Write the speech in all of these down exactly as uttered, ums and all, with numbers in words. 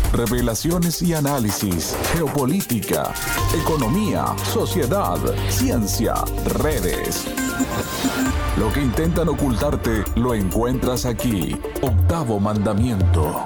Revelaciones y análisis, geopolítica, economía, sociedad, ciencia, redes. Lo que intentan ocultarte lo encuentras aquí. Octavo Mandamiento.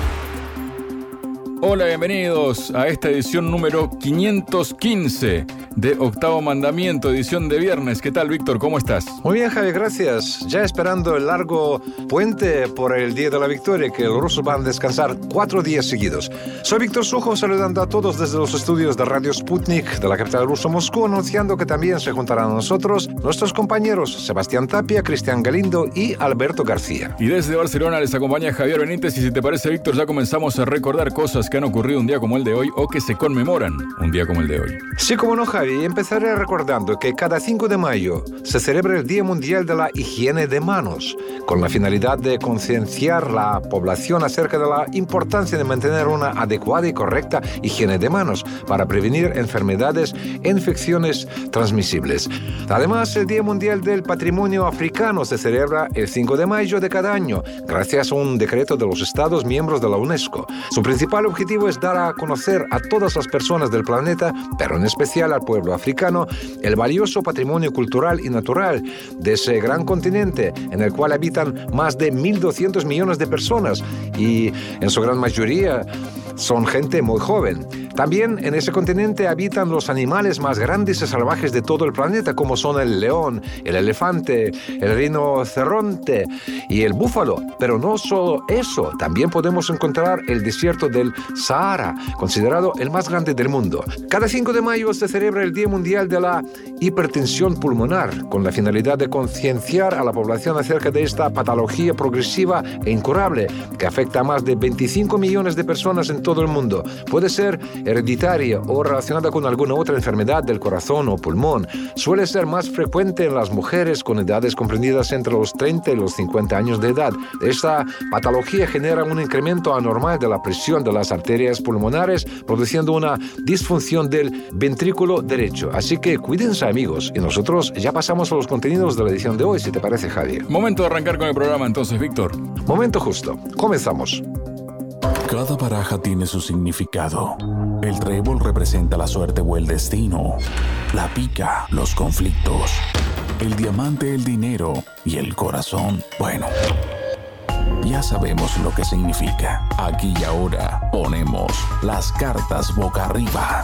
Hola, bienvenidos a esta edición número quinientos quince de Octavo Mandamiento, edición de viernes. ¿Qué tal, Víctor? ¿Cómo estás? Muy bien, Javi, gracias. Ya esperando el largo puente por el Día de la Victoria, que los rusos van a descansar cuatro días seguidos. Soy Víctor Sujo, saludando a todos desde los estudios de Radio Sputnik de la capital rusa, Moscú, anunciando que también se juntarán a nosotros nuestros compañeros Sebastián Tapia, Cristian Galindo y Alberto García. Y desde Barcelona les acompaña Javier Benítez, y si te parece, Víctor, ya comenzamos a recordar cosas que han ocurrido un día como el de hoy o que se conmemoran un día como el de hoy. Sí, como no, Javi. Empezaré recordando que cada cinco de mayo se celebra el Día Mundial de la Higiene de Manos, con la finalidad de concienciar la población acerca de la importancia de mantener una adecuada y correcta higiene de manos para prevenir enfermedades e infecciones transmisibles. Además, el Día Mundial del Patrimonio Africano se celebra el cinco de mayo de cada año, gracias a un decreto de los Estados miembros de la UNESCO. Su principal objetivo es dar a conocer a todas las personas del planeta, pero en especial al pueblo africano, el valioso patrimonio cultural y natural de ese gran continente en el cual habitan más de mil doscientos millones de personas y en su gran mayoría son gente muy joven. También en ese continente habitan los animales más grandes y salvajes de todo el planeta, como son el león, el elefante, el rinoceronte y el búfalo. Pero no solo eso, también podemos encontrar el desierto del Sahara, considerado el más grande del mundo. Cada cinco de mayo se celebra el Día Mundial de la Hipertensión Pulmonar, con la finalidad de concienciar a la población acerca de esta patología progresiva e incurable que afecta a más de veinticinco millones de personas en todo el mundo. Puede ser hereditaria o relacionada con alguna otra enfermedad del corazón o pulmón. Suele ser más frecuente en las mujeres con edades comprendidas entre los treinta y los cincuenta años de edad. Esta patología genera un incremento anormal de la presión de las arterias pulmonares, produciendo una disfunción del ventrículo derecho. Así que cuídense, amigos, y nosotros ya pasamos a los contenidos de la edición de hoy, si te parece, Javier. Momento de arrancar con el programa entonces, Víctor. Momento justo. Comenzamos. Cada baraja tiene su significado. El trébol representa la suerte o el destino. La pica, los conflictos. El diamante, el dinero. Y el corazón, bueno, ya sabemos lo que significa. Aquí y ahora ponemos las cartas boca arriba.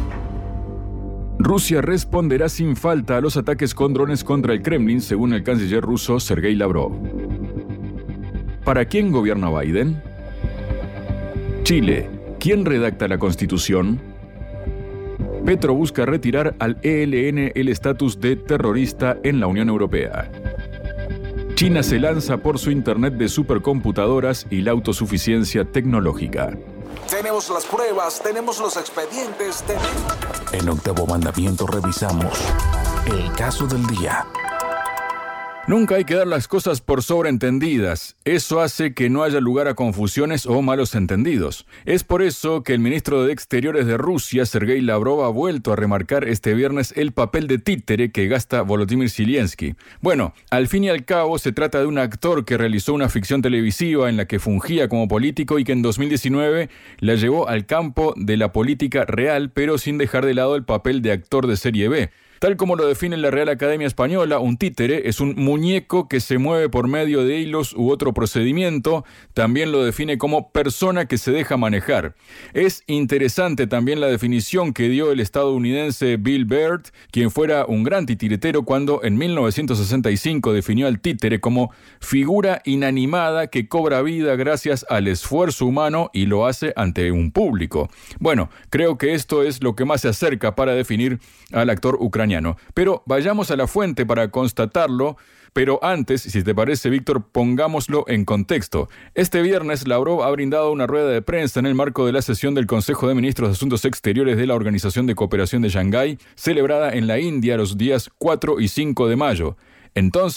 Rusia responderá sin falta a los ataques con drones contra el Kremlin, según el canciller ruso Sergei Lavrov. ¿Para quién gobierna Biden? Chile, ¿quién redacta la Constitución? Petro busca retirar al E L N el estatus de terrorista en la Unión Europea. China se lanza por su Internet de supercomputadoras y la autosuficiencia tecnológica. Tenemos las pruebas, tenemos los expedientes, tenemos... En Octavo Mandamiento revisamos el caso del día. Nunca hay que dar las cosas por sobreentendidas. Eso hace que no haya lugar a confusiones o malos entendidos. Es por eso que el ministro de Exteriores de Rusia, Sergei Lavrov, ha vuelto a remarcar este viernes el papel de títere que gasta Volodymyr Zelensky. Bueno, al fin y al cabo se trata de un actor que realizó una ficción televisiva en la que fungía como político y que en dos mil diecinueve la llevó al campo de la política real, pero sin dejar de lado el papel de actor de serie B. Tal como lo define la Real Academia Española, un títere es un muñeco que se mueve por medio de hilos u otro procedimiento. También lo define como persona que se deja manejar. Es interesante también la definición que dio el estadounidense Bill Baird, quien fuera un gran titiritero cuando en mil novecientos sesenta y cinco definió al títere como figura inanimada que cobra vida gracias al esfuerzo humano y lo hace ante un público. Bueno, creo que esto es lo que más se acerca para definir al actor ucraniano. Pero vayamos a la fuente para constatarlo. Pero antes, si te parece, Víctor, pongámoslo en contexto. Este viernes, Lavrov ha brindado una rueda de prensa en el marco de la sesión del Consejo de Ministros de Asuntos Exteriores de la Organización de Cooperación de Shanghái, celebrada en la India los días cuatro y cinco de mayo. Entonces,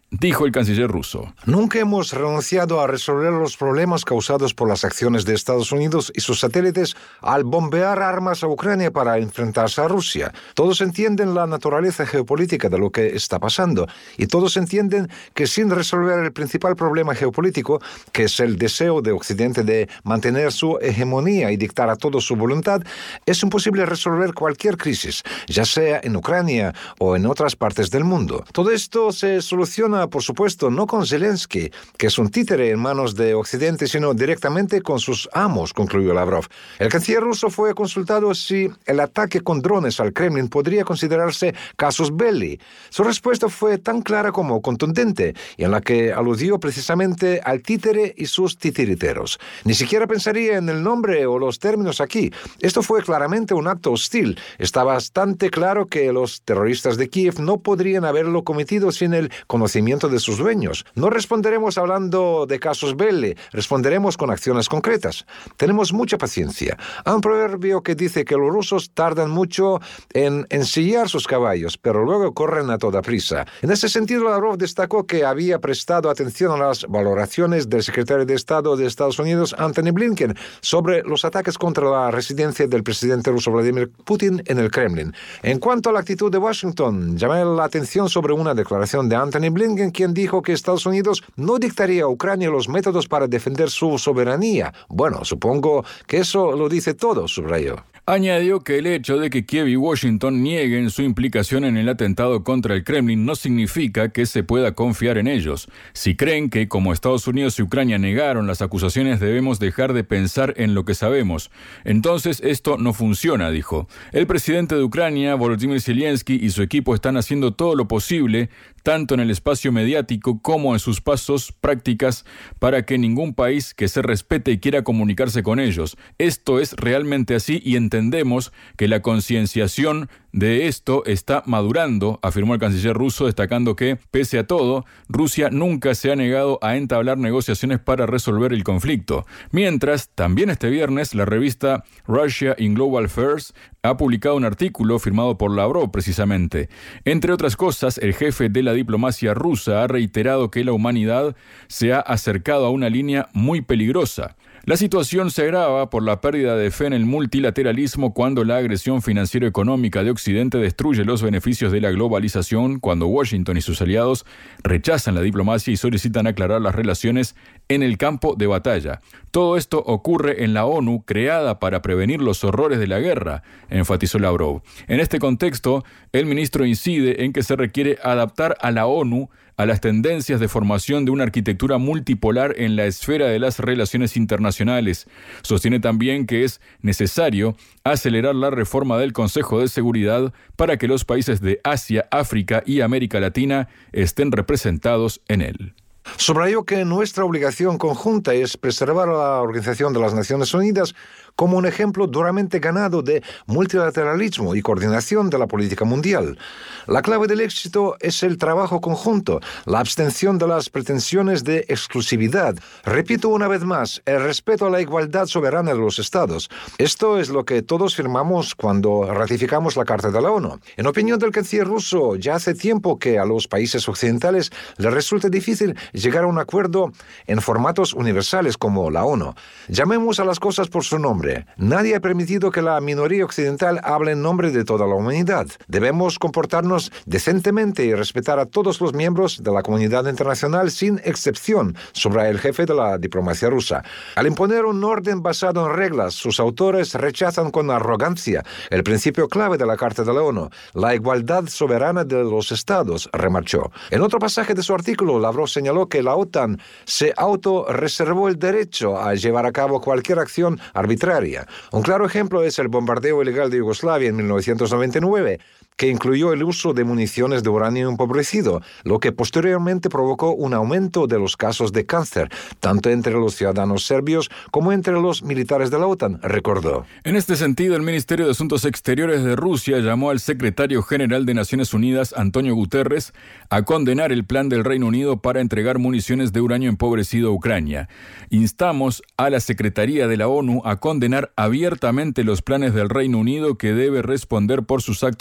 Dijo el canciller ruso. Nunca hemos renunciado a resolver los problemas causados por las acciones de Estados Unidos y sus satélites al bombear armas a Ucrania para enfrentarse a Rusia. Todos entienden la naturaleza geopolítica de lo que está pasando y todos entienden que sin resolver el principal problema geopolítico, que es el deseo de Occidente de mantener su hegemonía y dictar a todos su voluntad, es imposible resolver cualquier crisis, ya sea en Ucrania o en otras partes del mundo. Todo esto se soluciona, por supuesto, no con Zelensky, que es un títere en manos de Occidente, sino directamente con sus amos, concluyó Lavrov. El canciller ruso fue consultado si el ataque con drones al Kremlin podría considerarse casus belli. Su respuesta fue tan clara como contundente, y en la que aludió precisamente al títere y sus titiriteros. Ni siquiera pensaría en el nombre o los términos aquí. Esto fue claramente un acto hostil. Está bastante claro que los terroristas de Kiev no podrían haberlo cometido sin el conocimiento de sus dueños. No responderemos hablando de casus belli, responderemos con acciones concretas. Tenemos mucha paciencia. Hay un proverbio que dice que los rusos tardan mucho en ensillar sus caballos, pero luego corren a toda prisa. En ese sentido, Lavrov destacó que había prestado atención a las valoraciones del secretario de Estado de Estados Unidos, Antony Blinken, sobre los ataques contra la residencia del presidente ruso Vladimir Putin en el Kremlin. En cuanto a la actitud de Washington, llamé la atención sobre una declaración de Antony Blinken, quien dijo que Estados Unidos no dictaría a Ucrania los métodos para defender su soberanía. Bueno, supongo que eso lo dice todo, subrayó. Añadió que el hecho de que Kiev y Washington nieguen su implicación en el atentado contra el Kremlin no significa que se pueda confiar en ellos. Si creen que, como Estados Unidos y Ucrania negaron las acusaciones, debemos dejar de pensar en lo que sabemos. Entonces esto no funciona, dijo. El presidente de Ucrania, Volodymyr Zelensky, y su equipo están haciendo todo lo posible, tanto en el espacio mediático como en sus pasos prácticas, para que ningún país que se respete y quiera comunicarse con ellos. Esto es realmente así y entendemos que la concienciación de esto está madurando, afirmó el canciller ruso, destacando que, pese a todo, Rusia nunca se ha negado a entablar negociaciones para resolver el conflicto. Mientras, también este viernes, la revista Russia in Global Affairs ha publicado un artículo firmado por Lavrov, precisamente. Entre otras cosas, el jefe de la diplomacia rusa ha reiterado que la humanidad se ha acercado a una línea muy peligrosa. La situación se agrava por la pérdida de fe en el multilateralismo cuando la agresión financiero-económica de Occidente destruye los beneficios de la globalización, cuando Washington y sus aliados rechazan la diplomacia y solicitan aclarar las relaciones en el campo de batalla. Todo esto ocurre en la ONU, creada para prevenir los horrores de la guerra, enfatizó Lavrov. En este contexto, el ministro incide en que se requiere adaptar a la ONU a las tendencias de formación de una arquitectura multipolar en la esfera de las relaciones internacionales. Sostiene también que es necesario acelerar la reforma del Consejo de Seguridad para que los países de Asia, África y América Latina estén representados en él. Subrayó que nuestra obligación conjunta es preservar a la Organización de las Naciones Unidas como un ejemplo duramente ganado de multilateralismo y coordinación de la política mundial. La clave del éxito es el trabajo conjunto, la abstención de las pretensiones de exclusividad. Repito una vez más, el respeto a la igualdad soberana de los Estados. Esto es lo que todos firmamos cuando ratificamos la Carta de la ONU. En opinión del canciller ruso, ya hace tiempo que a los países occidentales les resulta difícil llegar a un acuerdo en formatos universales como la ONU. Llamemos a las cosas por su nombre. Nadie ha permitido que la minoría occidental hable en nombre de toda la humanidad. Debemos comportarnos decentemente y respetar a todos los miembros de la comunidad internacional sin excepción, subraya el jefe de la diplomacia rusa. Al imponer un orden basado en reglas, sus autores rechazan con arrogancia el principio clave de la Carta de la ONU, la igualdad soberana de los Estados, remarchó. En otro pasaje de su artículo, Lavrov señaló que la OTAN se autorreservó el derecho a llevar a cabo cualquier acción arbitraria. Un claro ejemplo es el bombardeo ilegal de Yugoslavia en mil novecientos noventa y nueve, que incluyó el uso de municiones de uranio empobrecido, lo que posteriormente provocó un aumento de los casos de cáncer, tanto entre los ciudadanos serbios como entre los militares de la OTAN, recordó. En este sentido, el Ministerio de Asuntos Exteriores de Rusia llamó al secretario general de Naciones Unidas, Antonio Guterres, a condenar el plan del Reino Unido para entregar municiones de uranio empobrecido a Ucrania. Instamos a la Secretaría de la ONU a condenar abiertamente los planes del Reino Unido, que debe responder por sus actos descarados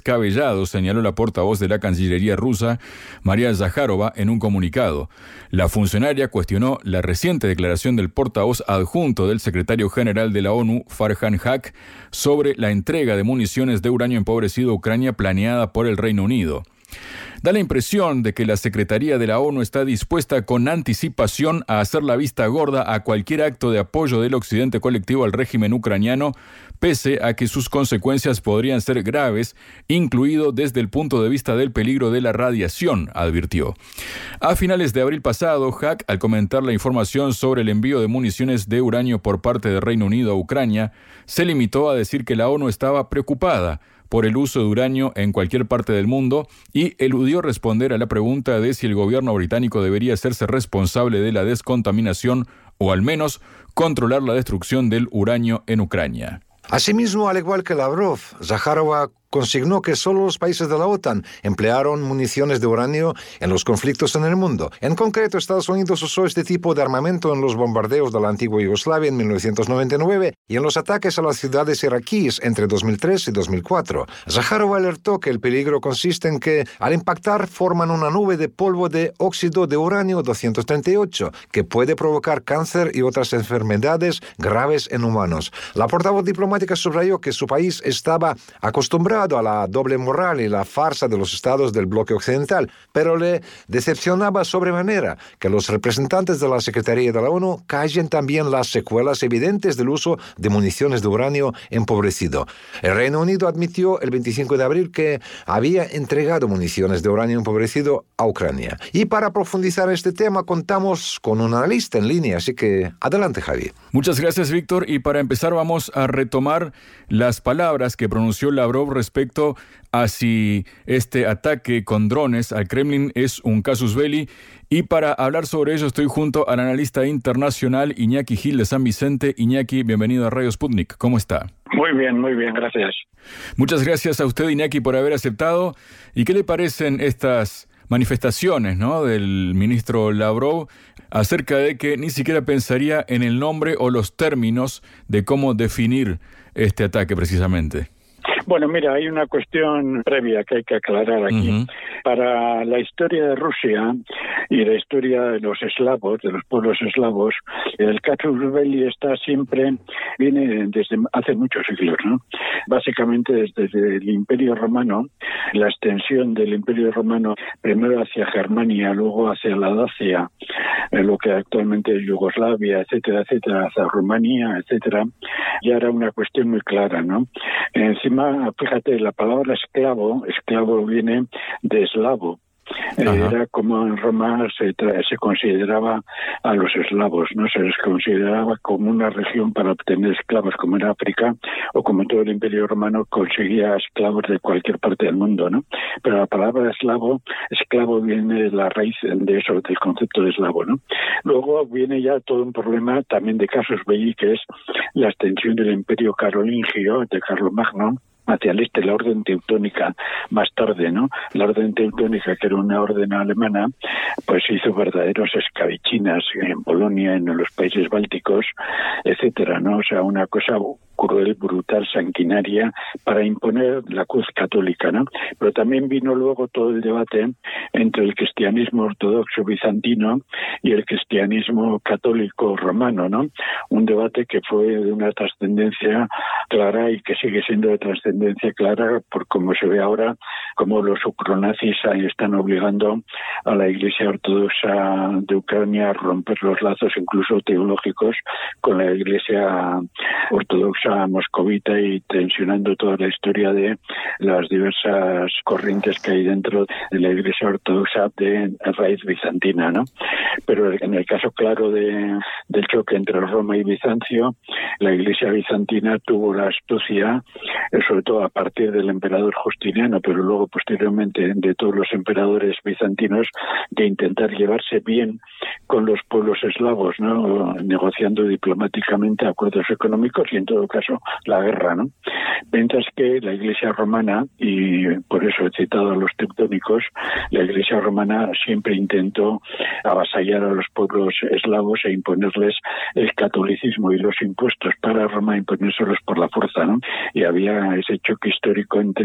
descabellado, señaló la portavoz de la Cancillería rusa, María Zakharova, en un comunicado. La funcionaria cuestionó la reciente declaración del portavoz adjunto del secretario general de la ONU, Farhan Haq, sobre la entrega de municiones de uranio empobrecido a Ucrania planeada por el Reino Unido. Da la impresión de que la Secretaría de la ONU está dispuesta con anticipación a hacer la vista gorda a cualquier acto de apoyo del occidente colectivo al régimen ucraniano, pese a que sus consecuencias podrían ser graves, incluido desde el punto de vista del peligro de la radiación, advirtió. A finales de abril pasado, Haq, al comentar la información sobre el envío de municiones de uranio por parte del Reino Unido a Ucrania, se limitó a decir que la ONU estaba preocupada por el uso de uranio en cualquier parte del mundo y eludió responder a la pregunta de si el gobierno británico debería hacerse responsable de la descontaminación o al menos controlar la destrucción del uranio en Ucrania. Asimismo, al igual que Lavrov, Zakharova consignó que solo los países de la OTAN emplearon municiones de uranio en los conflictos en el mundo. En concreto, Estados Unidos usó este tipo de armamento en los bombardeos de la antigua Yugoslavia en mil novecientos noventa y nueve y en los ataques a las ciudades iraquíes entre dos mil tres y dos mil cuatro. Zakharova alertó que el peligro consiste en que, al impactar, forman una nube de polvo de óxido de uranio doscientos treinta y ocho, que puede provocar cáncer y otras enfermedades graves en humanos. La portavoz diplomática subrayó que su país estaba acostumbrado a la doble moral y la farsa de los estados del bloque occidental, pero le decepcionaba sobremanera que los representantes de la Secretaría de la ONU callen también las secuelas evidentes del uso de municiones de uranio empobrecido. El Reino Unido admitió el veinticinco de abril que había entregado municiones de uranio empobrecido a Ucrania. Y para profundizar este tema contamos con un analista en línea, así que adelante, Javi. Muchas gracias, Víctor. Y para empezar vamos a retomar las palabras que pronunció Lavrov respecto a si este ataque con drones al Kremlin es un casus belli. Y para hablar sobre ello estoy junto al analista internacional Iñaki Gil de San Vicente. Iñaki, bienvenido a Radio Sputnik. ¿Cómo está? Muy bien, muy bien, gracias. Muchas gracias a usted, Iñaki, por haber aceptado. ¿Y qué le parecen estas manifestaciones, ¿no?, del ministro Lavrov acerca de que ni siquiera pensaría en el nombre o los términos de cómo definir este ataque precisamente? Bueno, mira, hay una cuestión previa que hay que aclarar aquí. Uh-huh. Para la historia de Rusia y la historia de los eslavos, de los pueblos eslavos, el casus belli está siempre, viene desde hace muchos siglos, ¿no? Básicamente desde el Imperio Romano, la extensión del Imperio Romano primero hacia Germania, luego hacia la Dacia, lo que actualmente es Yugoslavia, etcétera, etcétera, hacia Rumanía, etcétera, ya era una cuestión muy clara, ¿no? Encima, fíjate, la palabra esclavo, esclavo viene de eslavo. Ajá. Era como en Roma se, tra- se consideraba a los eslavos, ¿no? Se les consideraba como una región para obtener esclavos, como en África, o como todo el Imperio Romano conseguía esclavos de cualquier parte del mundo, ¿no? Pero la palabra eslavo, esclavo viene de la raíz de eso, del concepto de eslavo, ¿no? Luego viene ya todo un problema también de casus belli, que es la extensión del Imperio Carolingio de Carlomagno hacia el este, la orden teutónica más tarde, ¿no? La orden teutónica, que era una orden alemana, pues hizo verdaderos escabechinas en Polonia, en los países bálticos, etcétera, ¿no? O sea, una cosa cruel, brutal, sanguinaria, para imponer la cruz católica, ¿no? Pero también vino luego todo el debate entre el cristianismo ortodoxo bizantino y el cristianismo católico romano, ¿no? Un debate que fue de una trascendencia clara y que sigue siendo de trascendencia clara por cómo se ve ahora, cómo los ucronazis están obligando a la Iglesia Ortodoxa de Ucrania a romper los lazos incluso teológicos con la Iglesia Ortodoxa moscovita y tensionando toda la historia de las diversas corrientes que hay dentro de la Iglesia Ortodoxa de raíz bizantina, ¿no? Pero en el caso claro de, del choque entre Roma y Bizancio, la Iglesia bizantina tuvo la astucia, sobre todo a partir del emperador Justiniano, pero luego posteriormente de todos los emperadores bizantinos, de intentar llevarse bien con los pueblos eslavos, ¿no? Negociando diplomáticamente acuerdos económicos y en todo caso la guerra, ¿no? Mientras que la Iglesia romana, y por eso he citado a los teutónicos, la Iglesia romana siempre intentó avasallar a los pueblos eslavos e imponerles el catolicismo y los impuestos para Roma, imponérselos por la fuerza, ¿no? Y había ese choque histórico entre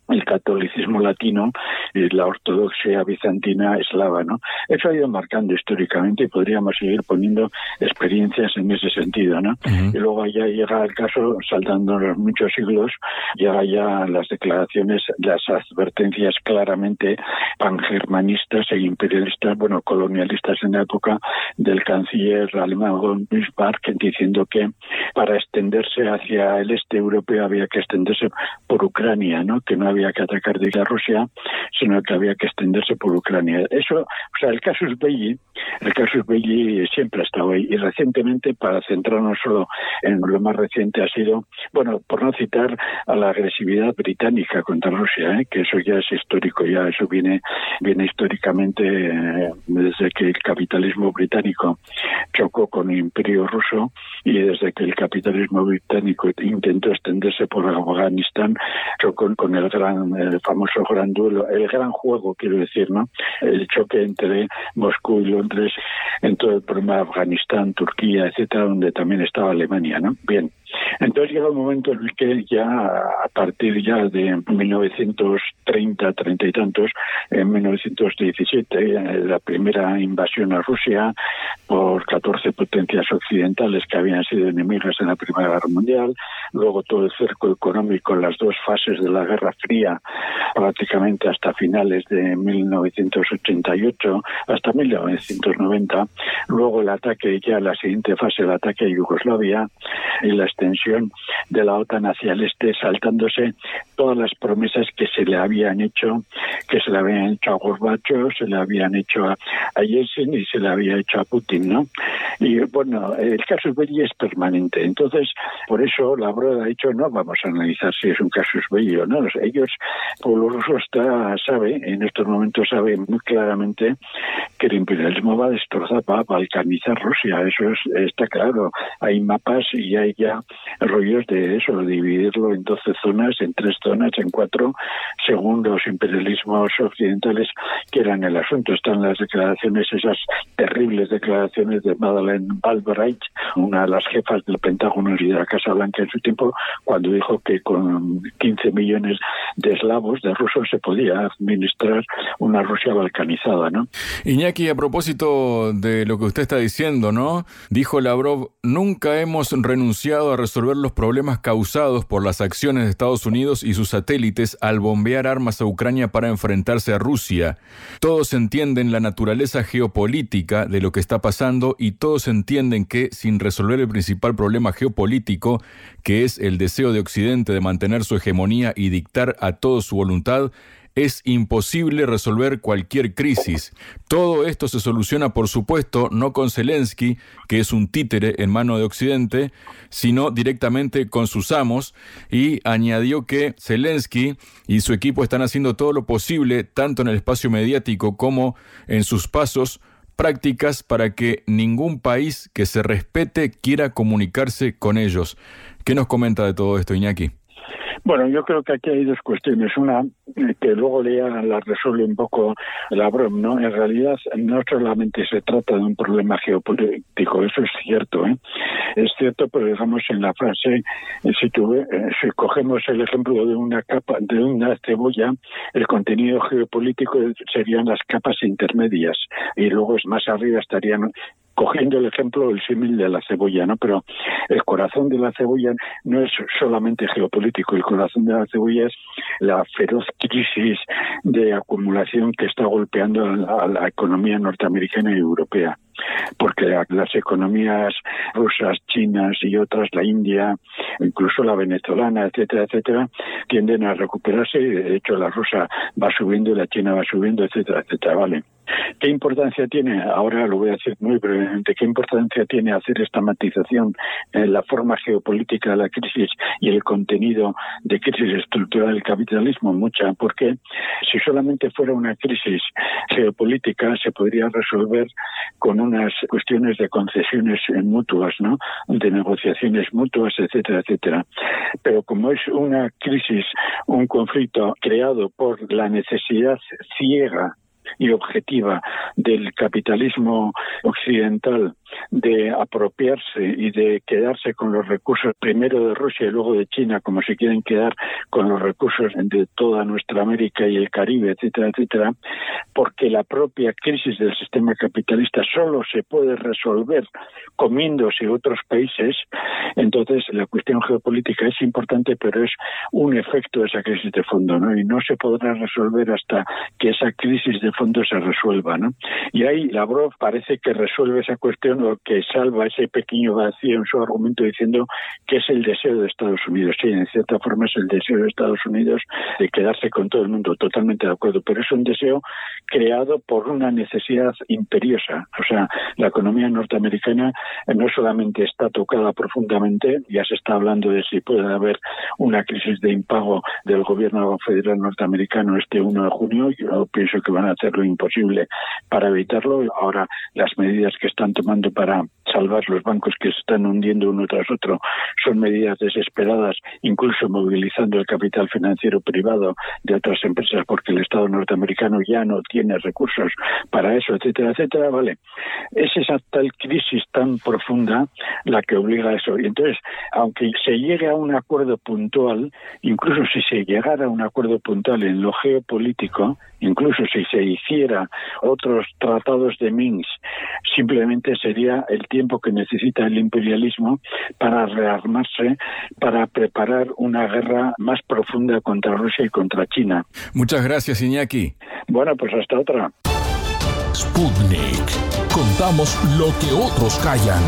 el catolicismo latino y la ortodoxia bizantina eslava, ¿no? Eso ha ido marcando históricamente y podríamos seguir poniendo experiencias en ese sentido, ¿no? Uh-huh. Y luego ya llega el caso, saltando los muchos siglos, llega ya las declaraciones, las advertencias claramente pangermanistas e imperialistas, bueno, colonialistas en la época, del canciller alemán von Bismarck, diciendo que para extenderse hacia el este europeo había que extenderse por Ucrania, ¿no? Que no había que atacar desde Rusia, sino que había que extenderse por Ucrania. Eso, o sea, el casus belli, el casus belli siempre ha estado ahí, y recientemente, para centrarnos solo en lo más reciente, ha sido, bueno, por no citar a la agresividad británica contra Rusia, ¿eh? Que eso ya es histórico, ya eso viene, viene históricamente eh, desde que el capitalismo británico chocó con el imperio ruso y desde que el capitalismo británico intentó extenderse por Afganistán, chocó con el gran, el famoso gran duelo, el gran juego, quiero decir, ¿no? El choque entre Moscú y Londres en todo el problema de Afganistán, Turquía, etcétera, donde también estaba Alemania, ¿no? Bien. Entonces llega un momento en el que ya a partir ya de mil novecientos treinta, treinta y tantos, en mil novecientos diecisiete, la primera invasión a Rusia por catorce potencias occidentales que habían sido enemigas en la Primera Guerra Mundial, luego todo el cerco económico, las dos fases de la Guerra Fría, prácticamente hasta finales de mil novecientos ochenta y ocho, hasta mil novecientos noventa, luego el ataque, ya la siguiente fase, el ataque a Yugoslavia y la extensión de la OTAN hacia el este, saltándose todas las promesas que se le habían hecho, que se le habían hecho a Gorbachev, se le habían hecho a, a Yeltsin y se le había hecho a Putin, ¿no? Y bueno, el casus belli es permanente. Entonces, por eso Lavrov ha dicho, no vamos a analizar si es un casus belli o no. Ellos, el pueblo ruso está, sabe, en estos momentos sabe muy claramente que el imperialismo va a destrozar, va a balcanizar Rusia. Eso es, está claro. Hay mapas y hay ya rollos de eso, de dividirlo en doce zonas, en tres zonas, en cuatro, según los imperialismos occidentales quieran el asunto. Están las declaraciones, esas terribles declaraciones de Madeleine Albright, una de las jefas del Pentágono y de la Casa Blanca en su tiempo, cuando dijo que con quince millones de eslavos, de rusos, se podía administrar una Rusia balcanizada, ¿no? Iñaki, a propósito de lo que usted está diciendo, ¿no? Dijo Lavrov, nunca hemos renunciado a resolver los problemas causados por las acciones de Estados Unidos y sus satélites al bombear armas a Ucrania para enfrentarse a Rusia. Todos entienden la naturaleza geopolítica de lo que está pasando y todos entienden que, sin resolver el principal problema geopolítico, que es el deseo de Occidente de mantener su hegemonía y dictar a todos su voluntad, es imposible resolver cualquier crisis. Todo esto se soluciona, por supuesto, no con Zelensky, que es un títere en mano de Occidente, sino directamente con sus amos, y añadió que Zelensky y su equipo están haciendo todo lo posible, tanto en el espacio mediático como en sus pasos, prácticas para que ningún país que se respete quiera comunicarse con ellos. ¿Qué nos comenta de todo esto, Iñaki? Bueno, yo creo que aquí hay dos cuestiones. Una, que luego ya la resuelve un poco Lavrov, ¿no? En realidad, no solamente se trata de un problema geopolítico, eso es cierto, ¿eh? Es cierto, pero digamos en la frase, si, tuve, si cogemos el ejemplo de una capa, de una cebolla, el contenido geopolítico serían las capas intermedias, y luego más arriba estarían, cogiendo el ejemplo, el símil de la cebolla, ¿no? Pero el corazón de la cebolla no es solamente geopolítico, el corazón de la cebolla es la feroz crisis de acumulación que está golpeando a la, a la economía norteamericana y europea. Porque las economías rusas, chinas y otras, la India, incluso la venezolana, etcétera, etcétera, tienden a recuperarse, y de hecho la rusa va subiendo y la china va subiendo, etcétera, etcétera, ¿vale? ¿Qué importancia tiene? Ahora lo voy a decir muy brevemente. ¿Qué importancia tiene hacer esta matización en la forma geopolítica de la crisis y el contenido de crisis estructural del capitalismo? Mucha, porque si solamente fuera una crisis geopolítica se podría resolver con unas cuestiones de concesiones mutuas, ¿no? De negociaciones mutuas, etcétera, etcétera. Pero como es una crisis, un conflicto creado por la necesidad ciega y objetiva del capitalismo occidental de apropiarse y de quedarse con los recursos primero de Rusia y luego de China, como si quieren quedar con los recursos de toda nuestra América y el Caribe, etcétera, etcétera, porque la propia crisis del sistema capitalista solo se puede resolver comiéndose otros países. Entonces la cuestión geopolítica es importante, pero es un efecto de esa crisis de fondo, ¿no? Y no se podrá resolver hasta que esa crisis de fondo se resuelva, ¿no? Y ahí Lavrov parece que resuelve esa cuestión, o que salva ese pequeño vacío en su argumento, diciendo que es el deseo de Estados Unidos. Sí, en cierta forma es el deseo de Estados Unidos de quedarse con todo el mundo, totalmente de acuerdo, pero es un deseo creado por una necesidad imperiosa. O sea, la economía norteamericana no solamente está tocada profundamente, ya se está hablando de si puede haber una crisis de impago del gobierno federal norteamericano este primero de junio. Yo pienso que van a hacer lo imposible para evitarlo. Ahora, las medidas que están tomando para salvar los bancos que se están hundiendo uno tras otro son medidas desesperadas, incluso movilizando el capital financiero privado de otras empresas, porque el Estado norteamericano ya no tiene recursos para eso, etcétera, etcétera. Vale, es esa tal crisis tan profunda la que obliga a eso. Y entonces, aunque se llegue a un acuerdo puntual, incluso si se llegara a un acuerdo puntual en lo geopolítico, incluso si se hiciera otros tratados de Minsk, simplemente sería el tiempo que necesita el imperialismo para rearmarse, para preparar una guerra más profunda contra Rusia y contra China. Muchas gracias, Iñaki. Bueno, pues hasta otra. Sputnik. Contamos lo que otros callan.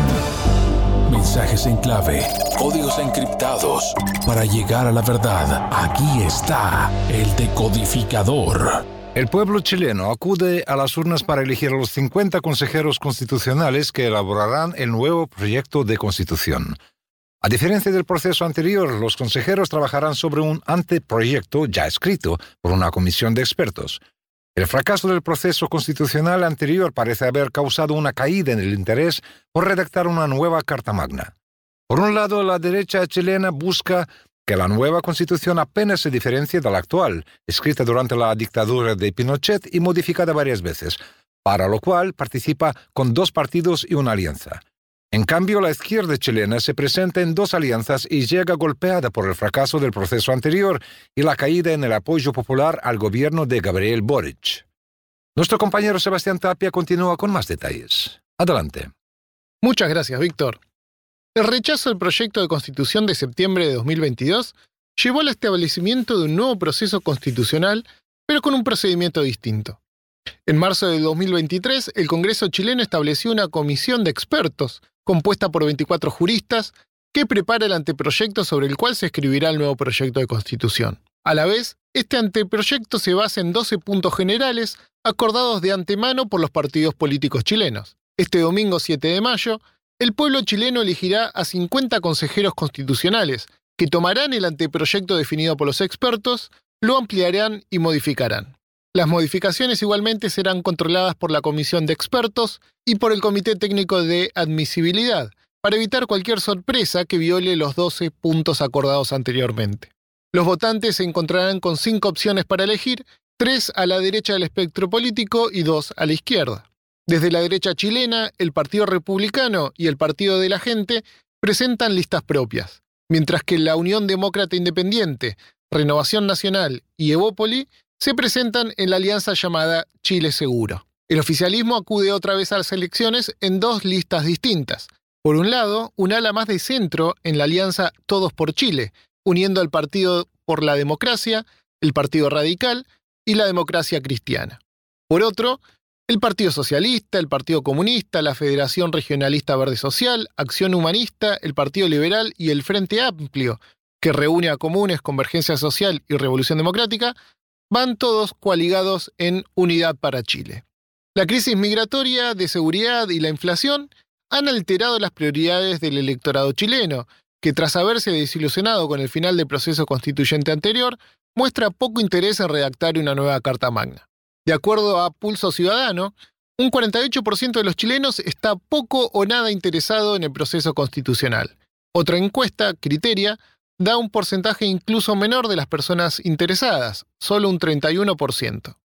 Mensajes en clave, códigos encriptados. Para llegar a la verdad, aquí está el decodificador. El pueblo chileno acude a las urnas para elegir a los cincuenta consejeros constitucionales que elaborarán el nuevo proyecto de constitución. A diferencia del proceso anterior, los consejeros trabajarán sobre un anteproyecto ya escrito por una comisión de expertos. El fracaso del proceso constitucional anterior parece haber causado una caída en el interés por redactar una nueva Carta Magna. Por un lado, la derecha chilena busca que la nueva Constitución apenas se diferencie de la actual, escrita durante la dictadura de Pinochet y modificada varias veces, para lo cual participa con dos partidos y una alianza. En cambio, la izquierda chilena se presenta en dos alianzas y llega golpeada por el fracaso del proceso anterior y la caída en el apoyo popular al gobierno de Gabriel Boric. Nuestro compañero Sebastián Tapia continúa con más detalles. Adelante. Muchas gracias, Víctor. El rechazo al proyecto de Constitución de septiembre de dos mil veintidós llevó al establecimiento de un nuevo proceso constitucional, pero con un procedimiento distinto. En marzo de dos mil veintitrés, el Congreso chileno estableció una comisión de expertos, compuesta por veinticuatro juristas, que prepara el anteproyecto sobre el cual se escribirá el nuevo proyecto de Constitución. A la vez, este anteproyecto se basa en doce puntos generales acordados de antemano por los partidos políticos chilenos. Este domingo siete de mayo, el pueblo chileno elegirá a cincuenta consejeros constitucionales, que tomarán el anteproyecto definido por los expertos, lo ampliarán y modificarán. Las modificaciones igualmente serán controladas por la comisión de expertos y por el Comité Técnico de Admisibilidad, para evitar cualquier sorpresa que viole los doce puntos acordados anteriormente. Los votantes se encontrarán con cinco opciones para elegir, tres a la derecha del espectro político y dos a la izquierda. Desde la derecha chilena, el Partido Republicano y el Partido de la Gente presentan listas propias, mientras que la Unión Demócrata Independiente, Renovación Nacional y Evópoli se presentan en la alianza llamada Chile Seguro. El oficialismo acude otra vez a las elecciones en dos listas distintas. Por un lado, un ala más de centro en la alianza Todos por Chile, uniendo al Partido por la Democracia, el Partido Radical y la Democracia Cristiana. Por otro, el Partido Socialista, el Partido Comunista, la Federación Regionalista Verde Social, Acción Humanista, el Partido Liberal y el Frente Amplio, que reúne a Comunes, Convergencia Social y Revolución Democrática, van todos coaligados en Unidad para Chile. La crisis migratoria, de seguridad y la inflación han alterado las prioridades del electorado chileno, que tras haberse desilusionado con el final del proceso constituyente anterior, muestra poco interés en redactar una nueva Carta Magna. De acuerdo a Pulso Ciudadano, un cuarenta y ocho por ciento de los chilenos está poco o nada interesado en el proceso constitucional. Otra encuesta, Criteria, da un porcentaje incluso menor de las personas interesadas, solo un treinta y uno por ciento.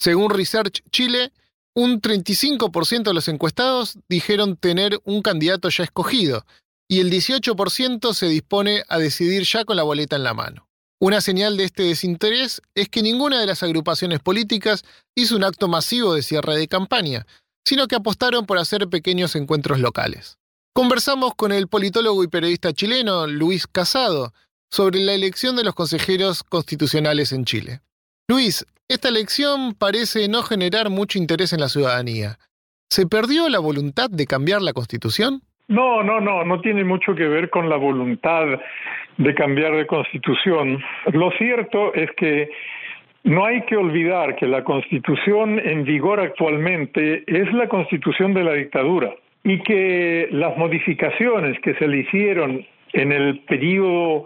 Según Research Chile, un treinta y cinco por ciento de los encuestados dijeron tener un candidato ya escogido y el dieciocho por ciento se dispone a decidir ya con la boleta en la mano. Una señal de este desinterés es que ninguna de las agrupaciones políticas hizo un acto masivo de cierre de campaña, sino que apostaron por hacer pequeños encuentros locales. Conversamos con el politólogo y periodista chileno Luis Casado sobre la elección de los consejeros constitucionales en Chile. Luis, esta elección parece no generar mucho interés en la ciudadanía. ¿Se perdió la voluntad de cambiar la Constitución? No, no, no, no tiene mucho que ver con la voluntad de cambiar de Constitución. Lo cierto es que no hay que olvidar que la Constitución en vigor actualmente es la Constitución de la dictadura y que las modificaciones que se le hicieron en el periodo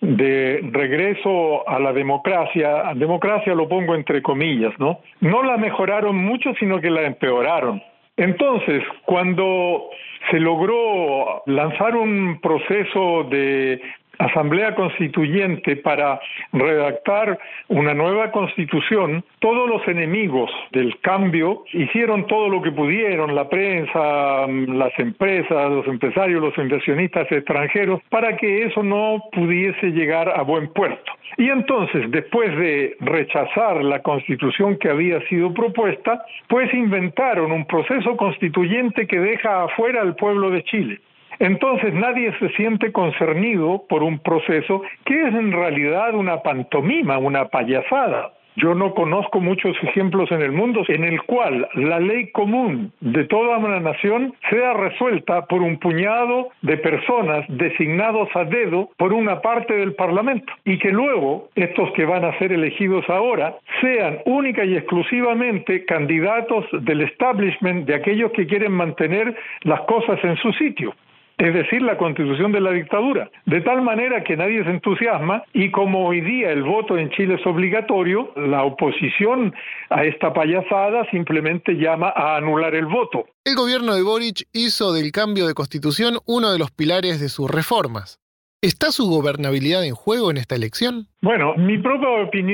de regreso a la democracia, democracia lo pongo entre comillas, ¿no? No la mejoraron mucho, sino que la empeoraron. Entonces, cuando se logró lanzar un proceso de asamblea constituyente para redactar una nueva constitución, todos los enemigos del cambio hicieron todo lo que pudieron, la prensa, las empresas, los empresarios, los inversionistas extranjeros, para que eso no pudiese llegar a buen puerto. Y entonces, después de rechazar la constitución que había sido propuesta, pues inventaron un proceso constituyente que deja afuera al pueblo de Chile. Entonces nadie se siente concernido por un proceso que es en realidad una pantomima, una payasada. Yo no conozco muchos ejemplos en el mundo en el cual la ley común de toda una nación sea resuelta por un puñado de personas designados a dedo por una parte del Parlamento y que luego estos que van a ser elegidos ahora sean única y exclusivamente candidatos del establishment, de aquellos que quieren mantener las cosas en su sitio. Es decir, la Constitución de la dictadura, de tal manera que nadie se entusiasma y como hoy día el voto en Chile es obligatorio, la oposición a esta payasada simplemente llama a anular el voto. El gobierno de Boric hizo del cambio de Constitución uno de los pilares de sus reformas. ¿Está su gobernabilidad en juego en esta elección? Bueno, mi propia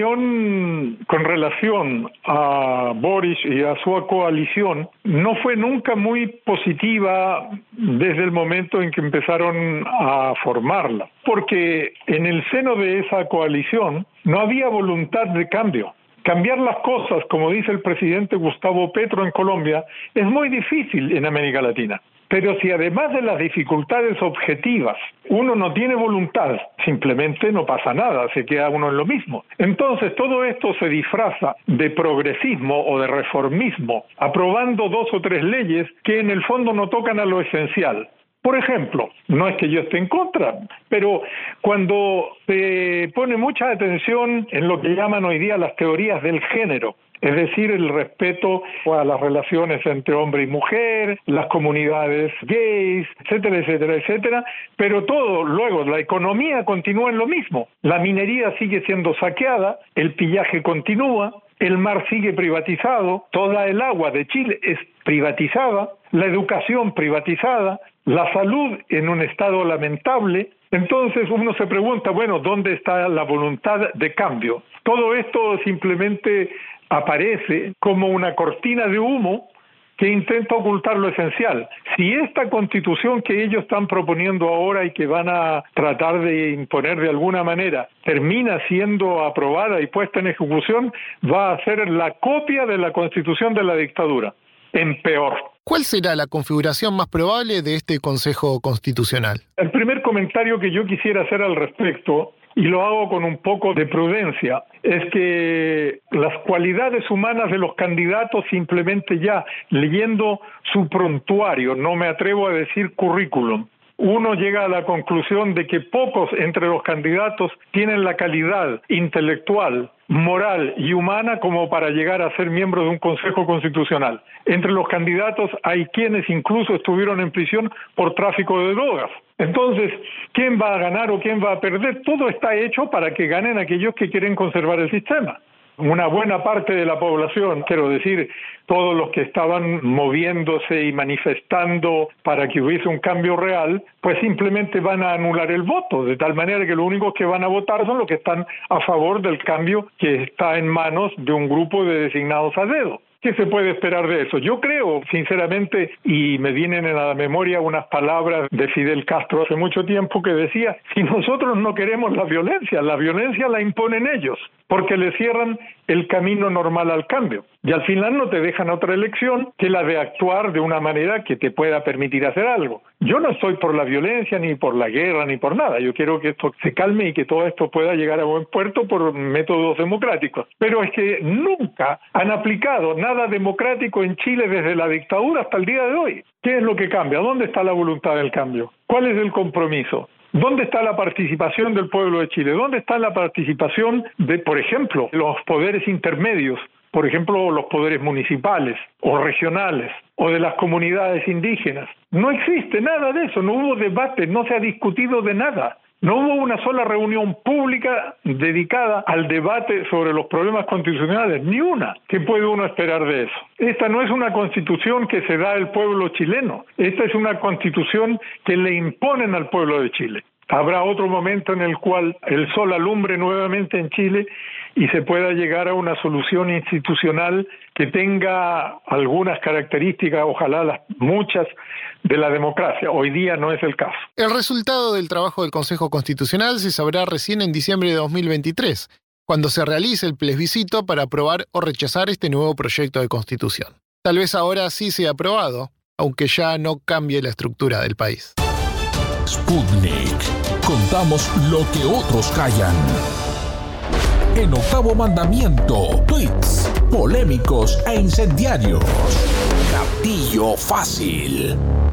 opinión con relación a Boric y a su coalición no fue nunca muy positiva desde el momento en que empezaron a formarla, porque en el seno de esa coalición no había voluntad de cambio. Cambiar las cosas, como dice el presidente Gustavo Petro en Colombia, es muy difícil en América Latina. Pero si además de las dificultades objetivas uno no tiene voluntad, simplemente no pasa nada, se queda uno en lo mismo. Entonces todo esto se disfraza de progresismo o de reformismo, aprobando dos o tres leyes que en el fondo no tocan a lo esencial. Por ejemplo, no es que yo esté en contra, pero cuando se pone mucha atención en lo que llaman hoy día las teorías del género, es decir, el respeto a las relaciones entre hombre y mujer, las comunidades gays, etcétera, etcétera, etcétera, pero todo, luego, la economía continúa en lo mismo. La minería sigue siendo saqueada, el pillaje continúa, el mar sigue privatizado, toda el agua de Chile es privatizada, la educación privatizada, la salud en un estado lamentable. Entonces uno se pregunta, bueno, ¿dónde está la voluntad de cambio? Todo esto simplemente aparece como una cortina de humo que intenta ocultar lo esencial. Si esta constitución que ellos están proponiendo ahora y que van a tratar de imponer de alguna manera termina siendo aprobada y puesta en ejecución, va a ser la copia de la constitución de la dictadura, en peor. ¿Cuál será la configuración más probable de este Consejo Constitucional? El primer comentario que yo quisiera hacer al respecto, y lo hago con un poco de prudencia, es que las cualidades humanas de los candidatos, simplemente ya leyendo su prontuario, no me atrevo a decir currículum, uno llega a la conclusión de que pocos entre los candidatos tienen la calidad intelectual, moral y humana como para llegar a ser miembros de un Consejo Constitucional. Entre los candidatos hay quienes incluso estuvieron en prisión por tráfico de drogas. Entonces, ¿quién va a ganar o quién va a perder? Todo está hecho para que ganen aquellos que quieren conservar el sistema. Una buena parte de la población, quiero decir, todos los que estaban moviéndose y manifestando para que hubiese un cambio real, pues simplemente van a anular el voto, de tal manera que los únicos que van a votar son los que están a favor del cambio que está en manos de un grupo de designados a dedo. ¿Qué se puede esperar de eso? Yo creo, sinceramente, y me vienen a la memoria unas palabras de Fidel Castro hace mucho tiempo que decía, si nosotros no queremos la violencia, la violencia la imponen ellos, porque le cierran el camino normal al cambio. Y al final no te dejan otra elección que la de actuar de una manera que te pueda permitir hacer algo. Yo no estoy por la violencia, ni por la guerra, ni por nada. Yo quiero que esto se calme y que todo esto pueda llegar a buen puerto por métodos democráticos. Pero es que nunca han aplicado nada democrático en Chile desde la dictadura hasta el día de hoy. ¿Qué es lo que cambia? ¿Dónde está la voluntad del cambio? ¿Cuál es el compromiso? ¿Dónde está la participación del pueblo de Chile? ¿Dónde está la participación de, por ejemplo, los poderes intermedios? Por ejemplo, los poderes municipales o regionales o de las comunidades indígenas. No existe nada de eso, no hubo debate, no se ha discutido de nada. No hubo una sola reunión pública dedicada al debate sobre los problemas constitucionales, ni una. ¿Qué puede uno esperar de eso? Esta no es una constitución que se da al pueblo chileno, esta es una constitución que le imponen al pueblo de Chile. Habrá otro momento en el cual el sol alumbre nuevamente en Chile y se pueda llegar a una solución institucional que tenga algunas características, ojalá las muchas, de la democracia. Hoy día no es el caso. El resultado del trabajo del Consejo Constitucional se sabrá recién en diciembre de dos mil veintitrés, cuando se realice el plebiscito para aprobar o rechazar este nuevo proyecto de constitución. Tal vez ahora sí sea aprobado, aunque ya no cambie la estructura del país. Sputnik. Contamos lo que otros callan. En Octavo Mandamiento, tweets polémicos e incendiarios. Gatillo fácil.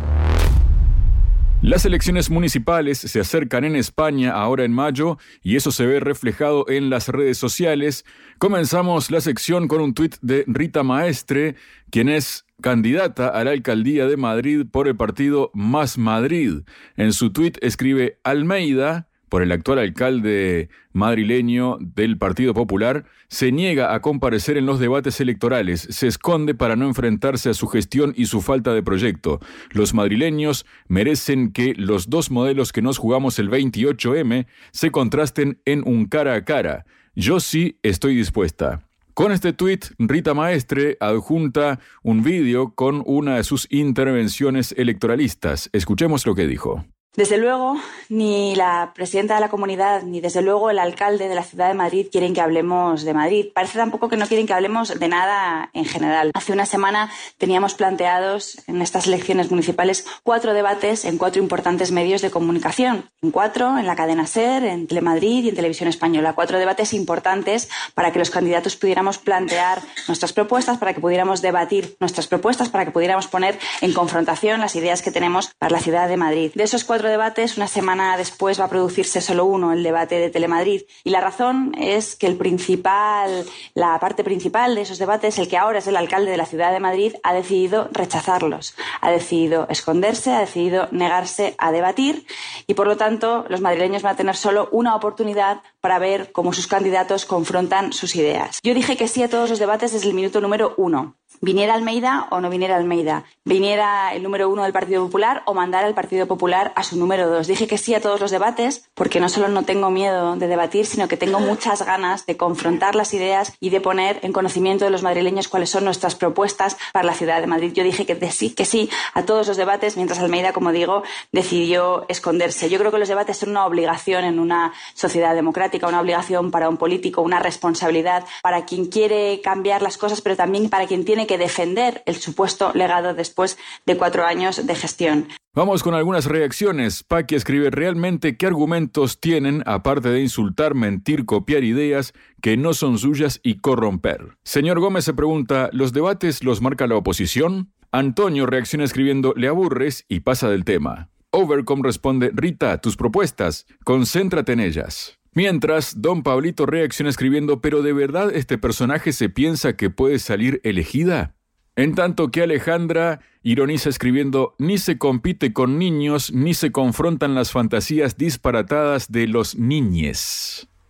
Las elecciones municipales se acercan en España ahora en mayo y eso se ve reflejado en las redes sociales. Comenzamos la sección con un tuit de Rita Maestre, quien es candidata a la alcaldía de Madrid por el partido Más Madrid. En su tuit escribe: Almeida, por el actual alcalde madrileño del Partido Popular, se niega a comparecer en los debates electorales, se esconde para no enfrentarse a su gestión y su falta de proyecto. Los madrileños merecen que los dos modelos que nos jugamos el veintiocho eme se contrasten en un cara a cara. Yo sí estoy dispuesta. Con este tuit, Rita Maestre adjunta un vídeo con una de sus intervenciones electoralistas. Escuchemos lo que dijo. Desde luego, ni la presidenta de la comunidad, ni desde luego el alcalde de la ciudad de Madrid quieren que hablemos de Madrid. Parece tampoco que no quieren que hablemos de nada en general. Hace una semana teníamos planteados en estas elecciones municipales cuatro debates en cuatro importantes medios de comunicación. En cuatro, en la cadena SER, en Telemadrid y en Televisión Española. Cuatro debates importantes para que los candidatos pudiéramos plantear nuestras propuestas, para que pudiéramos debatir nuestras propuestas, para que pudiéramos poner en confrontación las ideas que tenemos para la ciudad de Madrid. De esos cuatro debates, una semana después va a producirse solo uno, el debate de Telemadrid. Y la razón es que el principal, la parte principal de esos debates, el que ahora es el alcalde de la ciudad de Madrid, ha decidido rechazarlos, ha decidido esconderse, ha decidido negarse a debatir y, por lo tanto, los madrileños van a tener solo una oportunidad para ver cómo sus candidatos confrontan sus ideas. Yo dije que sí a todos los debates desde el minuto número uno. Viniera Almeida o no viniera Almeida, viniera el número uno del Partido Popular o mandara al Partido Popular a su número dos. Dije que sí a todos los debates porque no solo no tengo miedo de debatir, sino que tengo muchas ganas de confrontar las ideas y de poner en conocimiento de los madrileños cuáles son nuestras propuestas para la ciudad de Madrid. Yo dije que sí, que sí a todos los debates, mientras Almeida, como digo, decidió esconderse. Yo creo que los debates son una obligación en una sociedad democrática, una obligación para un político, una responsabilidad para quien quiere cambiar las cosas, pero también para quien tiene que defender el supuesto legado después de cuatro años de gestión. Vamos con algunas reacciones. Paqui escribe: ¿realmente qué argumentos tienen, aparte de insultar, mentir, copiar ideas que no son suyas y corromper? Señor Gómez se pregunta: ¿los debates los marca la oposición? Antonio reacciona escribiendo: le aburres y pasa del tema. Overcom responde: Rita, tus propuestas, concéntrate en ellas. Mientras, Don Pablito reacciona escribiendo: ¿pero de verdad este personaje se piensa que puede salir elegida? En tanto que Alejandra ironiza escribiendo: ni se compite con niños, ni se confrontan las fantasías disparatadas de los niñes.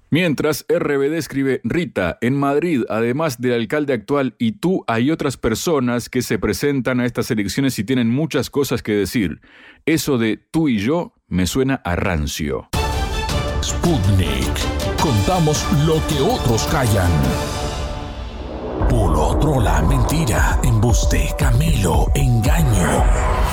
Mientras, R B D escribe: Rita, en Madrid, además del alcalde actual y tú, hay otras personas que se presentan a estas elecciones y tienen muchas cosas que decir. Eso de tú y yo me suena a rancio. Sputnik. Contamos lo que otros callan. Bulo, trola, mentira, embuste, camelo, engaño,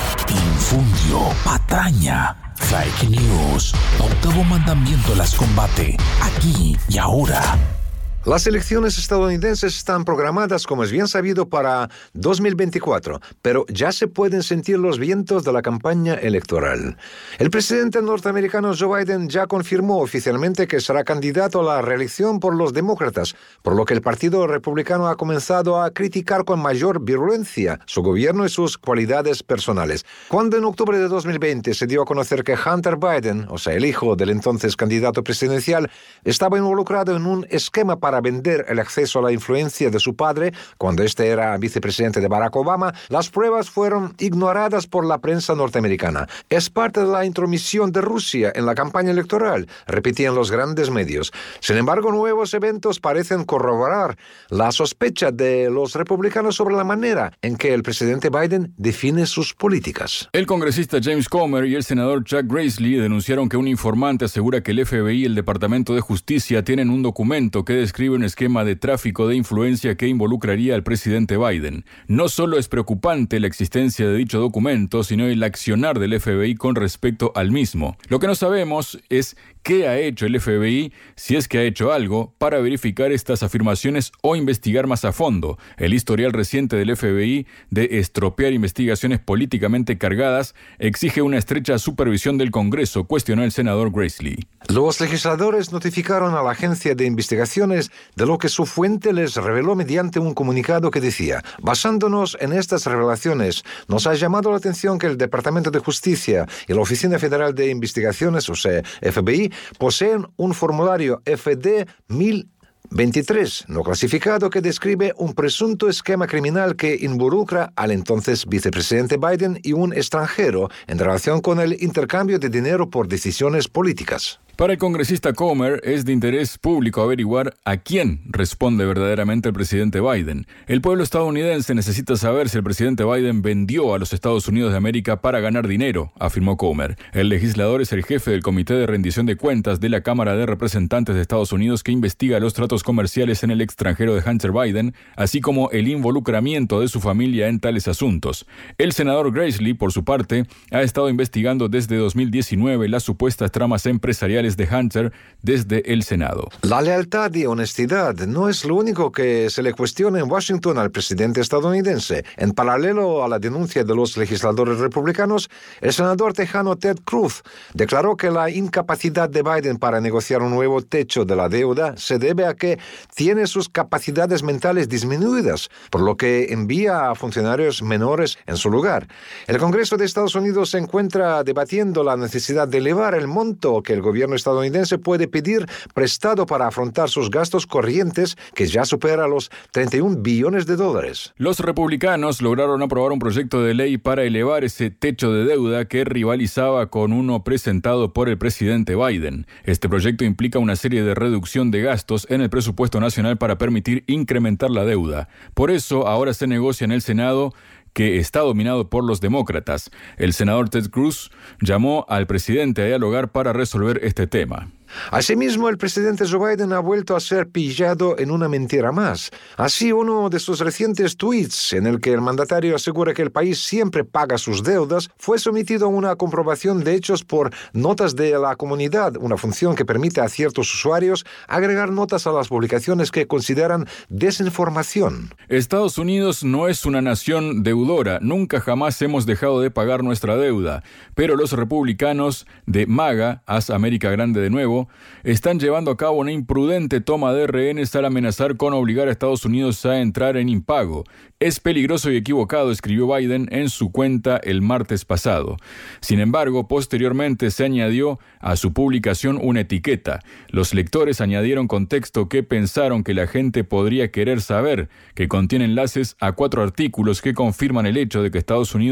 infundio, patraña. Fake News. Octavo mandamiento las combate, aquí y ahora. Las elecciones estadounidenses están programadas, como es bien sabido, para dos mil veinticuatro, pero ya se pueden sentir los vientos de la campaña electoral. El presidente norteamericano Joe Biden ya confirmó oficialmente que será candidato a la reelección por los demócratas, por lo que el Partido Republicano ha comenzado a criticar con mayor virulencia su gobierno y sus cualidades personales. Cuando en octubre de dos mil veinte se dio a conocer que Hunter Biden, o sea, el hijo del entonces candidato presidencial, estaba involucrado en un esquema para para vender el acceso a la influencia de su padre, cuando este era vicepresidente de Barack Obama, las pruebas fueron ignoradas por la prensa norteamericana. Es parte de la intromisión de Rusia en la campaña electoral, repetían los grandes medios. Sin embargo, nuevos eventos parecen corroborar la sospecha de los republicanos sobre la manera en que el presidente Biden define sus políticas. El congresista James Comer y el senador Chuck Grassley denunciaron que un informante asegura que el F B I y el Departamento de Justicia tienen un documento que describe un esquema de tráfico de influencia que involucraría al presidente Biden. No solo es preocupante la existencia de dicho documento, sino el accionar del F B I con respecto al mismo. Lo que no sabemos es qué ha hecho el F B I, si es que ha hecho algo, para verificar estas afirmaciones o investigar más a fondo. El historial reciente del F B I de estropear investigaciones políticamente cargadas exige una estrecha supervisión del Congreso, cuestionó el senador Grassley. Los legisladores notificaron a la agencia de investigaciones de lo que su fuente les reveló mediante un comunicado que decía: basándonos en estas revelaciones, nos ha llamado la atención que el Departamento de Justicia y la Oficina Federal de Investigaciones, o sea, F B I, poseen un formulario F D mil veintitrés no clasificado que describe un presunto esquema criminal que involucra al entonces vicepresidente Biden y un extranjero en relación con el intercambio de dinero por decisiones políticas. Para el congresista Comer, es de interés público averiguar a quién responde verdaderamente el presidente Biden. El pueblo estadounidense necesita saber si el presidente Biden vendió a los Estados Unidos de América para ganar dinero, afirmó Comer. El legislador es el jefe del Comité de Rendición de Cuentas de la Cámara de Representantes de Estados Unidos que investiga los tratos comerciales en el extranjero de Hunter Biden, así como el involucramiento de su familia en tales asuntos. El senador Grassley, por su parte, ha estado investigando desde dos mil diecinueve las supuestas tramas empresariales de Hunter desde el Senado. La lealtad y honestidad no es lo único que se le cuestiona en Washington al presidente estadounidense. En paralelo a la denuncia de los legisladores republicanos, el senador tejano Ted Cruz declaró que la incapacidad de Biden para negociar un nuevo techo de la deuda se debe a que tiene sus capacidades mentales disminuidas, por lo que envía a funcionarios menores en su lugar. El Congreso de Estados Unidos se encuentra debatiendo la necesidad de elevar el monto que el gobierno estadounidense puede pedir prestado para afrontar sus gastos corrientes, que ya supera los treinta y un billones de dólares. Los republicanos lograron aprobar un proyecto de ley para elevar ese techo de deuda que rivalizaba con uno presentado por el presidente Biden. Este proyecto implica una serie de reducción de gastos en el presupuesto nacional para permitir incrementar la deuda. Por eso, ahora se negocia en el Senado, que está dominado por los demócratas. El senador Ted Cruz llamó al presidente a dialogar para resolver este tema. Asimismo, el presidente Joe Biden ha vuelto a ser pillado en una mentira más. Así, uno de sus recientes tweets, en el que el mandatario asegura que el país siempre paga sus deudas, fue sometido a una comprobación de hechos por Notas de la Comunidad, una función que permite a ciertos usuarios agregar notas a las publicaciones que consideran desinformación. Estados Unidos no es una nación deudora. Nunca jamás hemos dejado de pagar nuestra deuda. Pero los republicanos de MAGA, Haz América Grande de Nuevo, están llevando a cabo una imprudente toma de rehenes al amenazar con obligar a Estados Unidos a entrar en impago. Es peligroso y equivocado, escribió Biden en su cuenta el martes pasado. Sin embargo, posteriormente se añadió a su publicación una etiqueta. Los lectores añadieron contexto que pensaron que la gente podría querer saber, que contiene enlaces a cuatro artículos que confirman el hecho de que Estados Unidos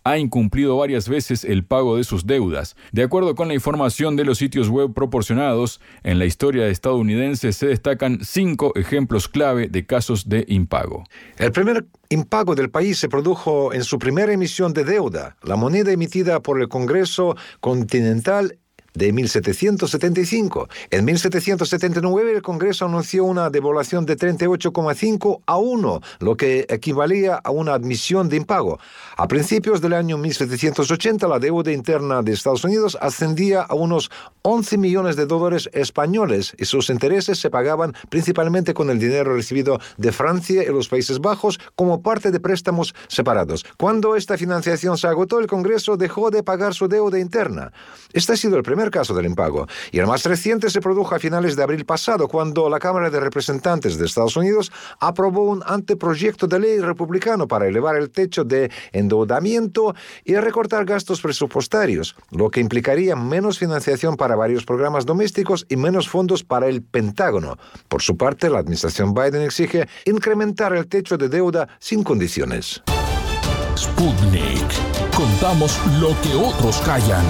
ha incumplido varias veces el pago de sus deudas. De acuerdo con la información de los sitios web proporcionados, en la historia estadounidense se destacan cinco ejemplos clave de casos de impago. El primer impago del país se produjo en su primera emisión de deuda, la moneda emitida por el Congreso Continental de mil setecientos setenta y cinco. En mil setecientos setenta y nueve el Congreso anunció una devaluación de treinta y ocho coma cinco a uno, lo que equivalía a una admisión de impago. A principios del año mil setecientos ochenta, la deuda interna de Estados Unidos ascendía a unos once millones de dólares españoles y sus intereses se pagaban principalmente con el dinero recibido de Francia y los Países Bajos como parte de préstamos separados. Cuando esta financiación se agotó, el Congreso dejó de pagar su deuda interna. Este ha sido el primer caso del impago, y el más reciente se produjo a finales de abril pasado, cuando la Cámara de Representantes de Estados Unidos aprobó un anteproyecto de ley republicano para elevar el techo de endeudamiento y recortar gastos presupuestarios, lo que implicaría menos financiación para varios programas domésticos y menos fondos para el Pentágono. Por su parte, la administración Biden exige incrementar el techo de deuda sin condiciones. Sputnik. Contamos lo que otros callan.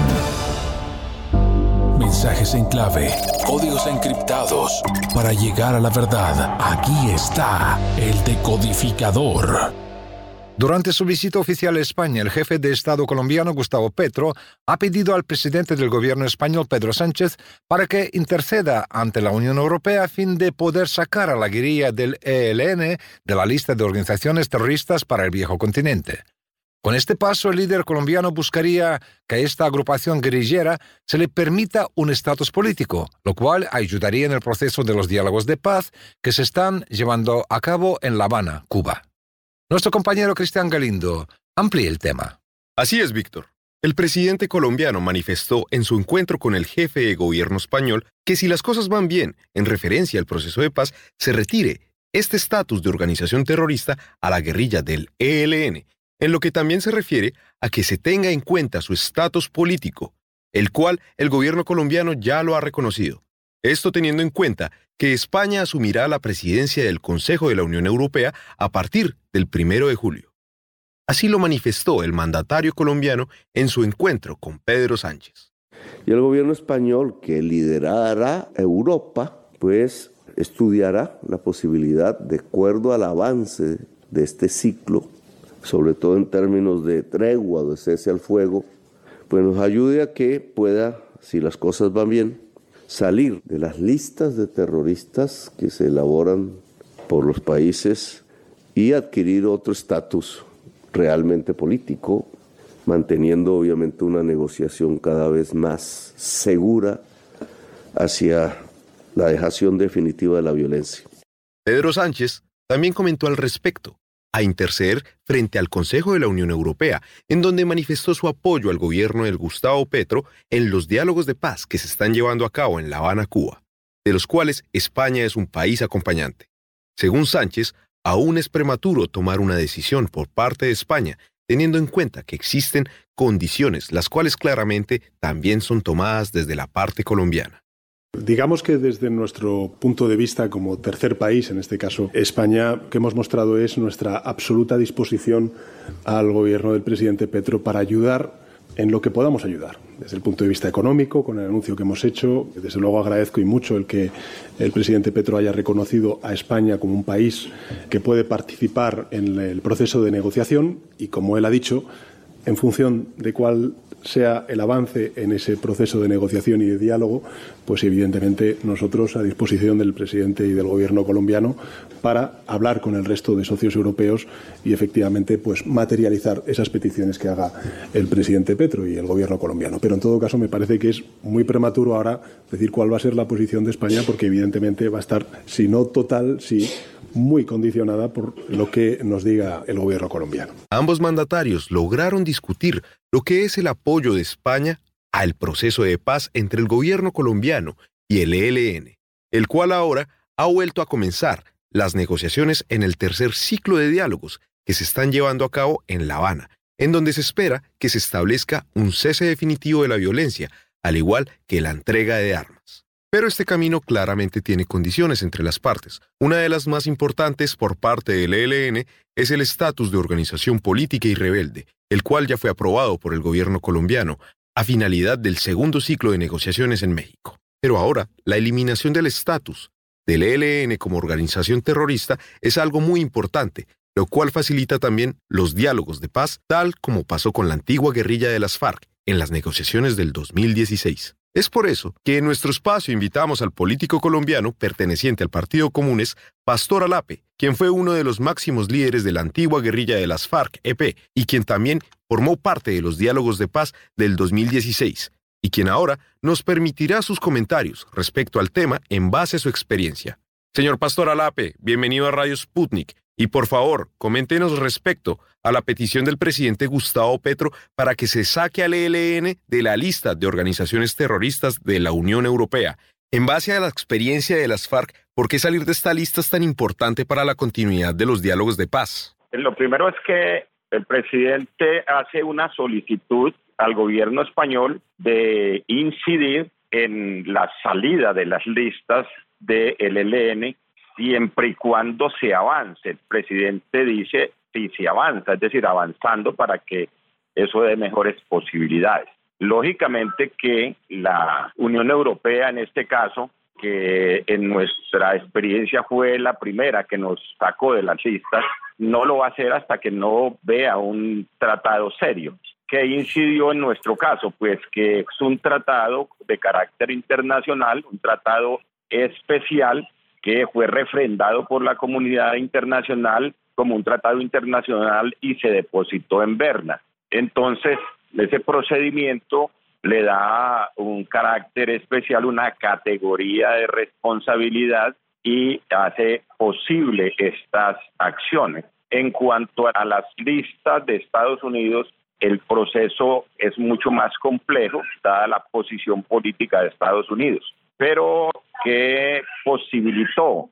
Mensajes en clave, códigos encriptados. Para llegar a la verdad, aquí está el decodificador. Durante su visita oficial a España, el jefe de Estado colombiano, Gustavo Petro, ha pedido al presidente del gobierno español, Pedro Sánchez, para que interceda ante la Unión Europea a fin de poder sacar a la guerrilla del E L N de la lista de organizaciones terroristas para el viejo continente. Con este paso, el líder colombiano buscaría que a esta agrupación guerrillera se le permita un estatus político, lo cual ayudaría en el proceso de los diálogos de paz que se están llevando a cabo en La Habana, Cuba. Nuestro compañero Cristian Galindo amplía el tema. Así es, Víctor. El presidente colombiano manifestó en su encuentro con el jefe de gobierno español que si las cosas van bien en referencia al proceso de paz, se retire este estatus de organización terrorista a la guerrilla del E L N, en lo que también se refiere a que se tenga en cuenta su estatus político, el cual el gobierno colombiano ya lo ha reconocido. Esto teniendo en cuenta que España asumirá la presidencia del Consejo de la Unión Europea a partir del primero de julio. Así lo manifestó el mandatario colombiano en su encuentro con Pedro Sánchez. Y el gobierno español, que liderará Europa, pues estudiará la posibilidad, de acuerdo al avance de este ciclo, sobre todo en términos de tregua o de cese al fuego, pues nos ayude a que pueda, si las cosas van bien, salir de las listas de terroristas que se elaboran por los países y adquirir otro estatus realmente político, manteniendo obviamente una negociación cada vez más segura hacia la dejación definitiva de la violencia. Pedro Sánchez también comentó al respecto, a interceder frente al Consejo de la Unión Europea, en donde manifestó su apoyo al gobierno del Gustavo Petro en los diálogos de paz que se están llevando a cabo en La Habana, Cuba, de los cuales España es un país acompañante. Según Sánchez, aún es prematuro tomar una decisión por parte de España, teniendo en cuenta que existen condiciones, las cuales claramente también son tomadas desde la parte colombiana. Digamos que desde nuestro punto de vista como tercer país, en este caso España, lo que hemos mostrado es nuestra absoluta disposición al gobierno del presidente Petro para ayudar en lo que podamos ayudar. Desde el punto de vista económico, con el anuncio que hemos hecho, desde luego agradezco y mucho el que el presidente Petro haya reconocido a España como un país que puede participar en el proceso de negociación y, como él ha dicho, en función de cuál sea el avance en ese proceso de negociación y de diálogo, pues evidentemente nosotros a disposición del presidente y del gobierno colombiano para hablar con el resto de socios europeos y efectivamente pues materializar esas peticiones que haga el presidente Petro y el gobierno colombiano. Pero en todo caso me parece que es muy prematuro ahora decir cuál va a ser la posición de España, porque evidentemente va a estar, si no total, sí muy condicionada por lo que nos diga el gobierno colombiano. Ambos mandatarios lograron discutir lo que es el apoyo de España al proceso de paz entre el gobierno colombiano y el E L N, el cual ahora ha vuelto a comenzar las negociaciones en el tercer ciclo de diálogos que se están llevando a cabo en La Habana, en donde se espera que se establezca un cese definitivo de la violencia, al igual que la entrega de armas. Pero este camino claramente tiene condiciones entre las partes. Una de las más importantes por parte del E L N es el estatus de organización política y rebelde, el cual ya fue aprobado por el gobierno colombiano a finalidad del segundo ciclo de negociaciones en México. Pero ahora, la eliminación del estatus del E L N como organización terrorista es algo muy importante, lo cual facilita también los diálogos de paz, tal como pasó con la antigua guerrilla de las FARC en las negociaciones del dos mil dieciséis. Es por eso que en nuestro espacio invitamos al político colombiano perteneciente al Partido Comunes, Pastor Alape, quien fue uno de los máximos líderes de la antigua guerrilla de las FARC-E P y quien también formó parte de los diálogos de paz del dos mil dieciséis, y quien ahora nos permitirá sus comentarios respecto al tema en base a su experiencia. Señor Pastor Alape, bienvenido a Radio Sputnik. Y por favor, coméntenos respecto a la petición del presidente Gustavo Petro para que se saque al E L N de la lista de organizaciones terroristas de la Unión Europea. En base a la experiencia de las FARC, ¿por qué salir de esta lista es tan importante para la continuidad de los diálogos de paz? Lo primero es que el presidente hace una solicitud al gobierno español de incidir en la salida de las listas del E L N siempre y cuando se avance. El presidente dice si se avanza, es decir, avanzando para que eso dé mejores posibilidades. Lógicamente que la Unión Europea, en este caso, que en nuestra experiencia fue la primera que nos sacó de las listas, no lo va a hacer hasta que no vea un tratado serio. ¿Qué incidió en nuestro caso? Pues que es un tratado de carácter internacional, un tratado especial que fue refrendado por la comunidad internacional como un tratado internacional y se depositó en Berna. Entonces, ese procedimiento le da un carácter especial, una categoría de responsabilidad y hace posible estas acciones. En cuanto a las listas de Estados Unidos, el proceso es mucho más complejo, dada la posición política de Estados Unidos, pero que posibilitó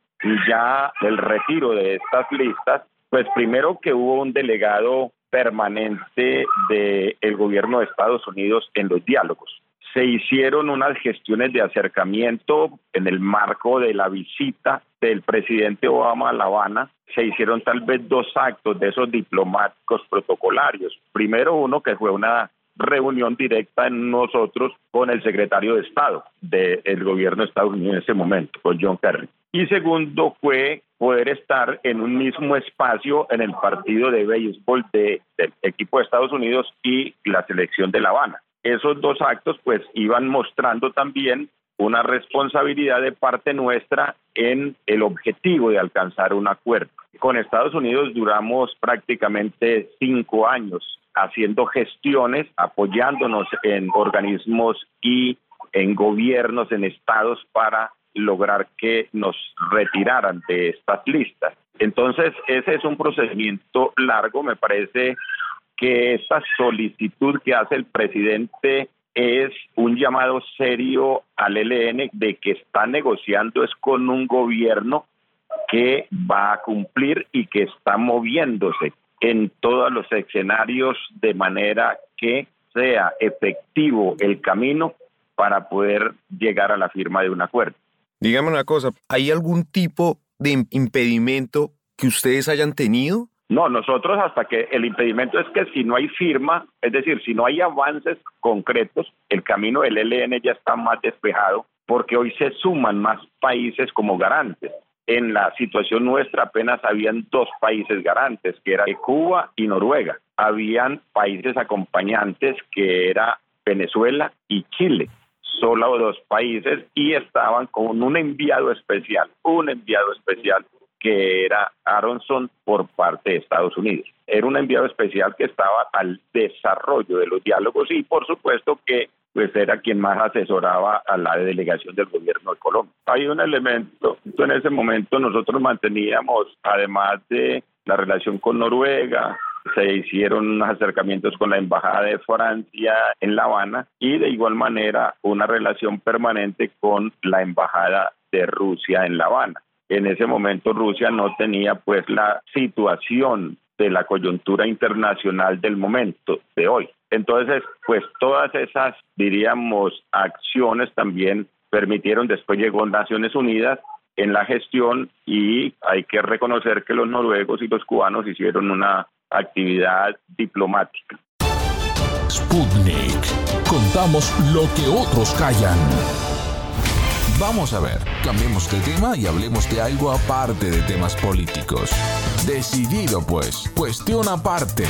ya el retiro de estas listas, pues primero que hubo un delegado permanente del gobierno de Estados Unidos en los diálogos. Se hicieron unas gestiones de acercamiento en el marco de la visita del presidente Obama a La Habana. Se hicieron tal vez dos actos de esos diplomáticos protocolarios. Primero uno que fue una reunión directa en nosotros con el secretario de Estado del gobierno de Estados Unidos en ese momento, con John Kerry. Y segundo fue poder estar en un mismo espacio en el partido de béisbol de, del equipo de Estados Unidos y la selección de La Habana. Esos dos actos pues iban mostrando también una responsabilidad de parte nuestra en el objetivo de alcanzar un acuerdo. Con Estados Unidos duramos prácticamente cinco años haciendo gestiones, apoyándonos en organismos y en gobiernos, en estados para lograr que nos retiraran de estas listas. Entonces, ese es un procedimiento largo. Me parece que esta solicitud que hace el presidente es un llamado serio al E L N de que está negociando es con un gobierno que va a cumplir y que está moviéndose en todos los escenarios de manera que sea efectivo el camino para poder llegar a la firma de un acuerdo. Dígame una cosa, ¿hay algún tipo de impedimento que ustedes hayan tenido? No, nosotros hasta que el impedimento es que si no hay firma, es decir, si no hay avances concretos, el camino del E L N ya está más despejado porque hoy se suman más países como garantes. En la situación nuestra apenas habían dos países garantes, que eran Cuba y Noruega. Habían países acompañantes que era Venezuela y Chile. Solo dos países y estaban con un enviado especial, un enviado especial que era Aronson por parte de Estados Unidos. Era un enviado especial que estaba al desarrollo de los diálogos y por supuesto que pues era quien más asesoraba a la delegación del gobierno de Colombia. Hay un elemento, en ese momento nosotros manteníamos, además de la relación con Noruega, se hicieron unos acercamientos con la Embajada de Francia en La Habana y de igual manera una relación permanente con la Embajada de Rusia en La Habana. En ese momento Rusia no tenía pues la situación de la coyuntura internacional del momento de hoy. Entonces, pues todas esas, diríamos, acciones también permitieron, después llegó Naciones Unidas en la gestión y hay que reconocer que los noruegos y los cubanos hicieron una actividad diplomática. Sputnik. Contamos lo que otros callan. Vamos a ver, cambiemos de tema y hablemos de algo aparte de temas políticos. Decidido pues, cuestión aparte.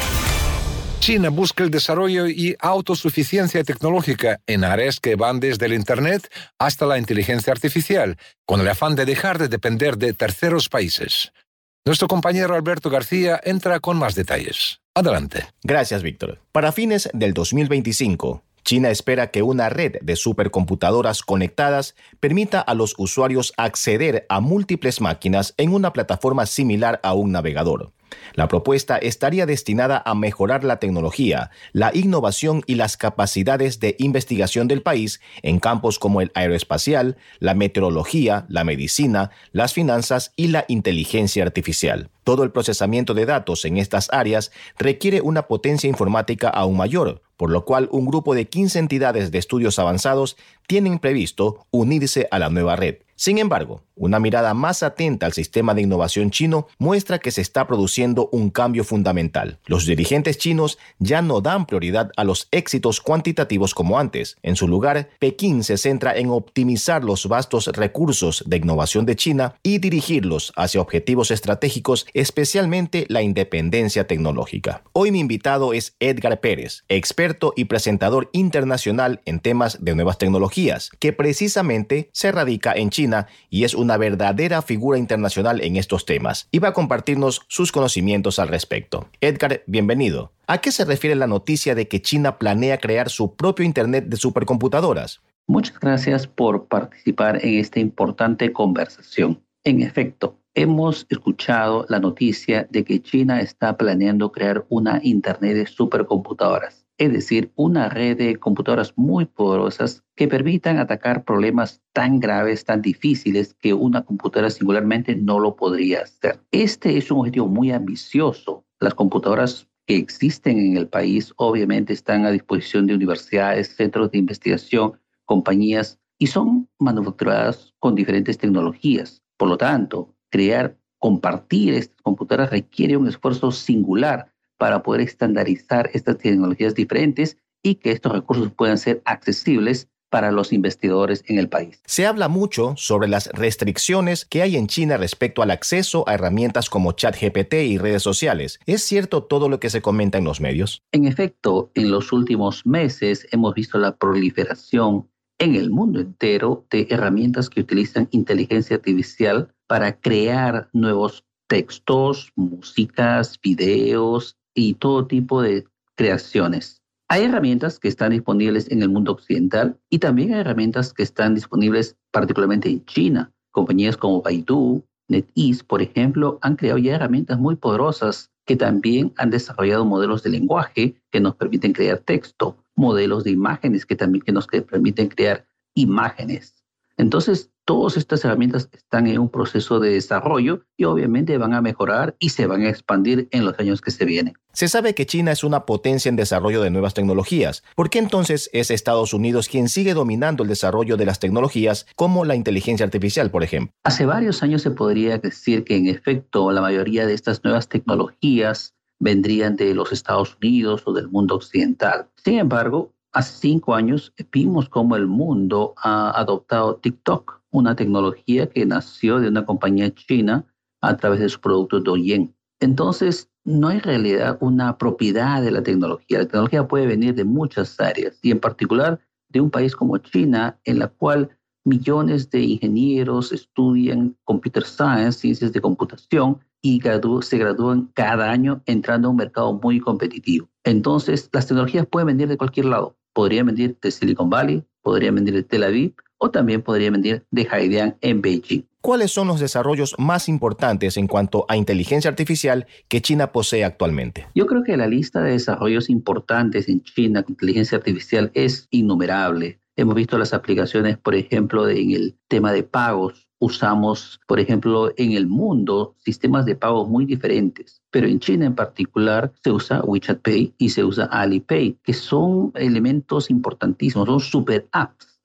China busca el desarrollo y autosuficiencia tecnológica en áreas que van desde el Internet hasta la inteligencia artificial, con el afán de dejar de depender de terceros países. Nuestro compañero Alberto García entra con más detalles. Adelante. Gracias, Víctor. Para fines del dos mil veinticinco, China espera que una red de supercomputadoras conectadas permita a los usuarios acceder a múltiples máquinas en una plataforma similar a un navegador. La propuesta estaría destinada a mejorar la tecnología, la innovación y las capacidades de investigación del país en campos como el aeroespacial, la meteorología, la medicina, las finanzas y la inteligencia artificial. Todo el procesamiento de datos en estas áreas requiere una potencia informática aún mayor, por lo cual un grupo de quince entidades de estudios avanzados tienen previsto unirse a la nueva red. Sin embargo, una mirada más atenta al sistema de innovación chino muestra que se está produciendo un cambio fundamental. Los dirigentes chinos ya no dan prioridad a los éxitos cuantitativos como antes. En su lugar, Pekín se centra en optimizar los vastos recursos de innovación de China y dirigirlos hacia objetivos estratégicos, especialmente la independencia tecnológica. Hoy mi invitado es Edgar Pérez, experto y presentador internacional en temas de nuevas tecnologías, que precisamente se radica en China y es una verdadera figura internacional en estos temas, y va a compartirnos sus conocimientos al respecto. Edgar, bienvenido. ¿A qué se refiere la noticia de que China planea crear su propio Internet de supercomputadoras? Muchas gracias por participar en esta importante conversación. En efecto, hemos escuchado la noticia de que China está planeando crear una Internet de supercomputadoras, es decir, una red de computadoras muy poderosas que permitan atacar problemas tan graves, tan difíciles, que una computadora singularmente no lo podría hacer. Este es un objetivo muy ambicioso. Las computadoras que existen en el país obviamente están a disposición de universidades, centros de investigación, compañías, y son manufacturadas con diferentes tecnologías. Por lo tanto, crear, compartir estas computadoras requiere un esfuerzo singular para poder estandarizar estas tecnologías diferentes y que estos recursos puedan ser accesibles para los investigadores en el país. Se habla mucho sobre las restricciones que hay en China respecto al acceso a herramientas como ChatGPT y redes sociales. ¿Es cierto todo lo que se comenta en los medios? En efecto, en los últimos meses hemos visto la proliferación en el mundo entero de herramientas que utilizan inteligencia artificial para crear nuevos textos, músicas, videos y todo tipo de creaciones. Hay herramientas que están disponibles en el mundo occidental y también hay herramientas que están disponibles particularmente en China. Compañías como Baidu, NetEase, por ejemplo, han creado ya herramientas muy poderosas que también han desarrollado modelos de lenguaje que nos permiten crear texto, modelos de imágenes que también que nos permiten crear imágenes. Entonces, todas estas herramientas están en un proceso de desarrollo y obviamente van a mejorar y se van a expandir en los años que se vienen. Se sabe que China es una potencia en desarrollo de nuevas tecnologías. ¿Por qué entonces es Estados Unidos quien sigue dominando el desarrollo de las tecnologías como la inteligencia artificial, por ejemplo? Hace varios años se podría decir que en efecto la mayoría de estas nuevas tecnologías vendrían de los Estados Unidos o del mundo occidental. Sin embargo, hace cinco años vimos cómo el mundo ha adoptado TikTok, una tecnología que nació de una compañía china a través de su producto Douyin. Entonces, no hay en realidad una propiedad de la tecnología. La tecnología puede venir de muchas áreas y en particular de un país como China, en la cual millones de ingenieros estudian computer science, ciencias de computación, y gradu- se gradúan cada año entrando a un mercado muy competitivo. Entonces, las tecnologías pueden venir de cualquier lado. Podrían venir de Silicon Valley, podrían venir de Tel Aviv o también podrían venir de Haidian en Beijing. ¿Cuáles son los desarrollos más importantes en cuanto a inteligencia artificial que China posee actualmente? Yo creo que la lista de desarrollos importantes en China con inteligencia artificial es innumerable. Hemos visto las aplicaciones, por ejemplo, de, en el tema de pagos. Usamos, por ejemplo, en el mundo sistemas de pagos muy diferentes, pero en China en particular se usa WeChat Pay y se usa Alipay, que son elementos importantísimos, son super apps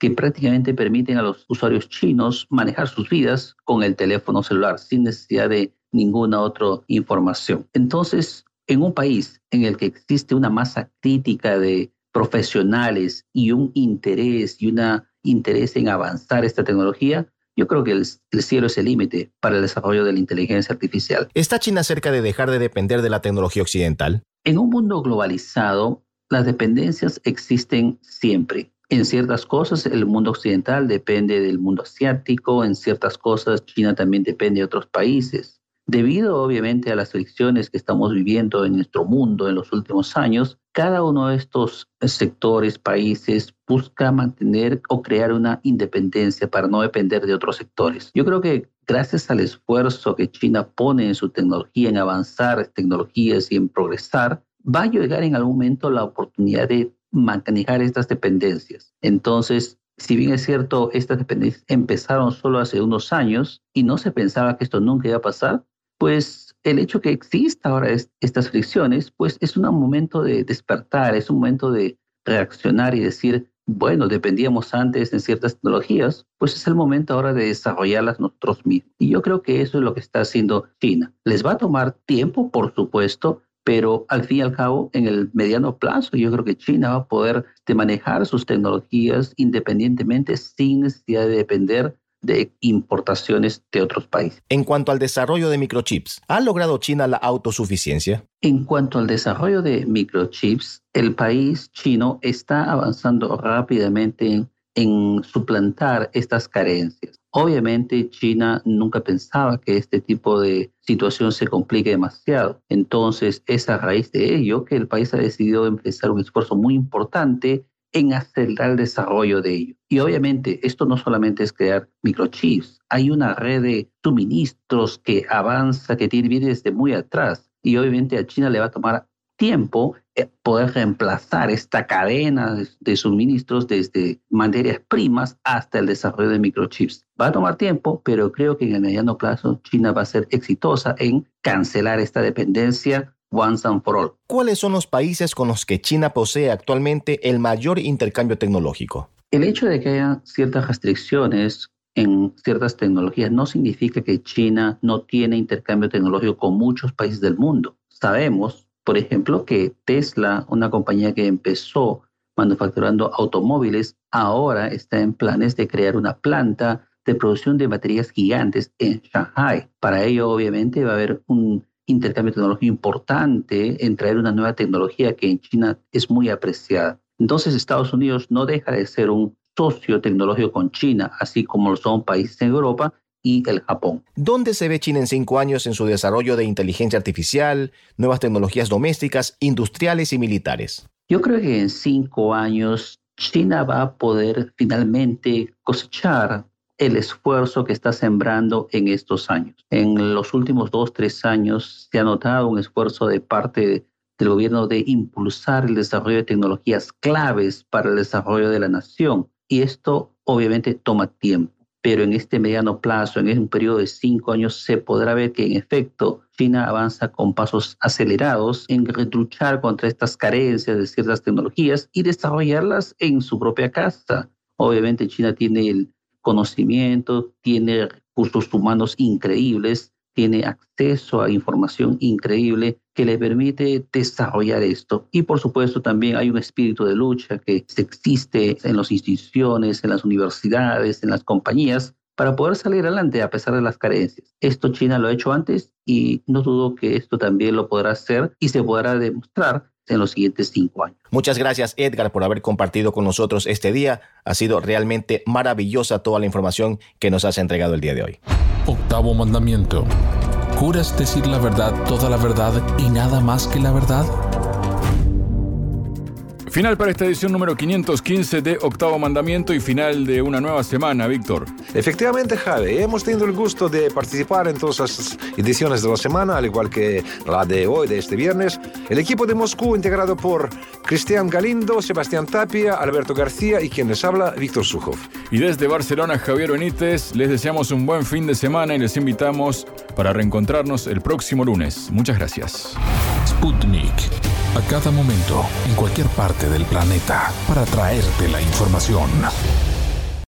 que prácticamente permiten a los usuarios chinos manejar sus vidas con el teléfono celular sin necesidad de ninguna otra información. Entonces, en un país en el que existe una masa crítica de profesionales y un interés y un interés en avanzar esta tecnología, yo creo que el, el cielo es el límite para el desarrollo de la inteligencia artificial. ¿Está China cerca de dejar de depender de la tecnología occidental? En un mundo globalizado, las dependencias existen siempre. En ciertas cosas, el mundo occidental depende del mundo asiático, en ciertas cosas, China también depende de otros países. Debido, obviamente, a las fricciones que estamos viviendo en nuestro mundo en los últimos años, cada uno de estos sectores, países, busca mantener o crear una independencia para no depender de otros sectores. Yo creo que gracias al esfuerzo que China pone en su tecnología, en avanzar tecnologías y en progresar, va a llegar en algún momento la oportunidad de manejar estas dependencias. Entonces, si bien es cierto, estas dependencias empezaron solo hace unos años y no se pensaba que esto nunca iba a pasar, pues el hecho que exista ahora es, estas fricciones, pues es un momento de despertar, es un momento de reaccionar y decir, bueno, dependíamos antes en ciertas tecnologías, pues es el momento ahora de desarrollarlas nosotros mismos. Y yo creo que eso es lo que está haciendo China. Les va a tomar tiempo, por supuesto, pero al fin y al cabo, en el mediano plazo, yo creo que China va a poder de manejar sus tecnologías independientemente sin necesidad de depender de importaciones de otros países. En cuanto al desarrollo de microchips, ¿ha logrado China la autosuficiencia? En cuanto al desarrollo de microchips, el país chino está avanzando rápidamente en, en suplantar estas carencias. Obviamente, China nunca pensaba que este tipo de situación se complique demasiado. Entonces, es a raíz de ello que el país ha decidido empezar un esfuerzo muy importante en acelerar el desarrollo de ello. Y obviamente, esto no solamente es crear microchips, hay una red de suministros que avanza, que tiene viene desde muy atrás. Y obviamente a China le va a tomar tiempo poder reemplazar esta cadena de, de suministros desde materias primas hasta el desarrollo de microchips. Va a tomar tiempo, pero creo que en el mediano plazo China va a ser exitosa en cancelar esta dependencia once and for all. ¿Cuáles son los países con los que China posee actualmente el mayor intercambio tecnológico? El hecho de que haya ciertas restricciones en ciertas tecnologías no significa que China no tiene intercambio tecnológico con muchos países del mundo. Sabemos, por ejemplo, que Tesla, una compañía que empezó manufacturando automóviles, ahora está en planes de crear una planta de producción de baterías gigantes en Shanghai. Para ello, obviamente, va a haber un intercambio tecnológico importante en traer una nueva tecnología que en China es muy apreciada. Entonces, Estados Unidos no deja de ser un socio tecnológico con China, así como lo son países en Europa y el Japón. ¿Dónde se ve China en cinco años en su desarrollo de inteligencia artificial, nuevas tecnologías domésticas, industriales y militares? Yo creo que en cinco años China va a poder finalmente cosechar el esfuerzo que está sembrando en estos años. En los últimos dos, tres años se ha notado un esfuerzo de parte del gobierno de impulsar el desarrollo de tecnologías claves para el desarrollo de la nación. Y esto obviamente toma tiempo. Pero en este mediano plazo, en un periodo de cinco años, se podrá ver que en efecto China avanza con pasos acelerados en luchar contra estas carencias de ciertas tecnologías y desarrollarlas en su propia casa. Obviamente China tiene el conocimiento, tiene recursos humanos increíbles, tiene acceso a información increíble que le permite desarrollar esto. Y por supuesto también hay un espíritu de lucha que existe en las instituciones, en las universidades, en las compañías, para poder salir adelante a pesar de las carencias. Esto China lo ha hecho antes y no dudo que esto también lo podrá hacer y se podrá demostrar en los siguientes cinco años. Muchas gracias, Edgar, por haber compartido con nosotros este día. Ha sido realmente maravillosa toda la información que nos has entregado el día de hoy. Octavo mandamiento. ¿Juras decir la verdad, toda la verdad y nada más que la verdad? Final para esta edición número quinientos quince de Octavo Mandamiento y final de una nueva semana, Víctor. Efectivamente, Javi, hemos tenido el gusto de participar en todas las ediciones de la semana, al igual que la de hoy, de este viernes. El equipo de Moscú, integrado por Cristian Galindo, Sebastián Tapia, Alberto García y quien les habla, Víctor Sujoff. Y desde Barcelona, Javier Benítez, les deseamos un buen fin de semana y les invitamos para reencontrarnos el próximo lunes. Muchas gracias. Sputnik. A cada momento, en cualquier parte del planeta, para traerte la información.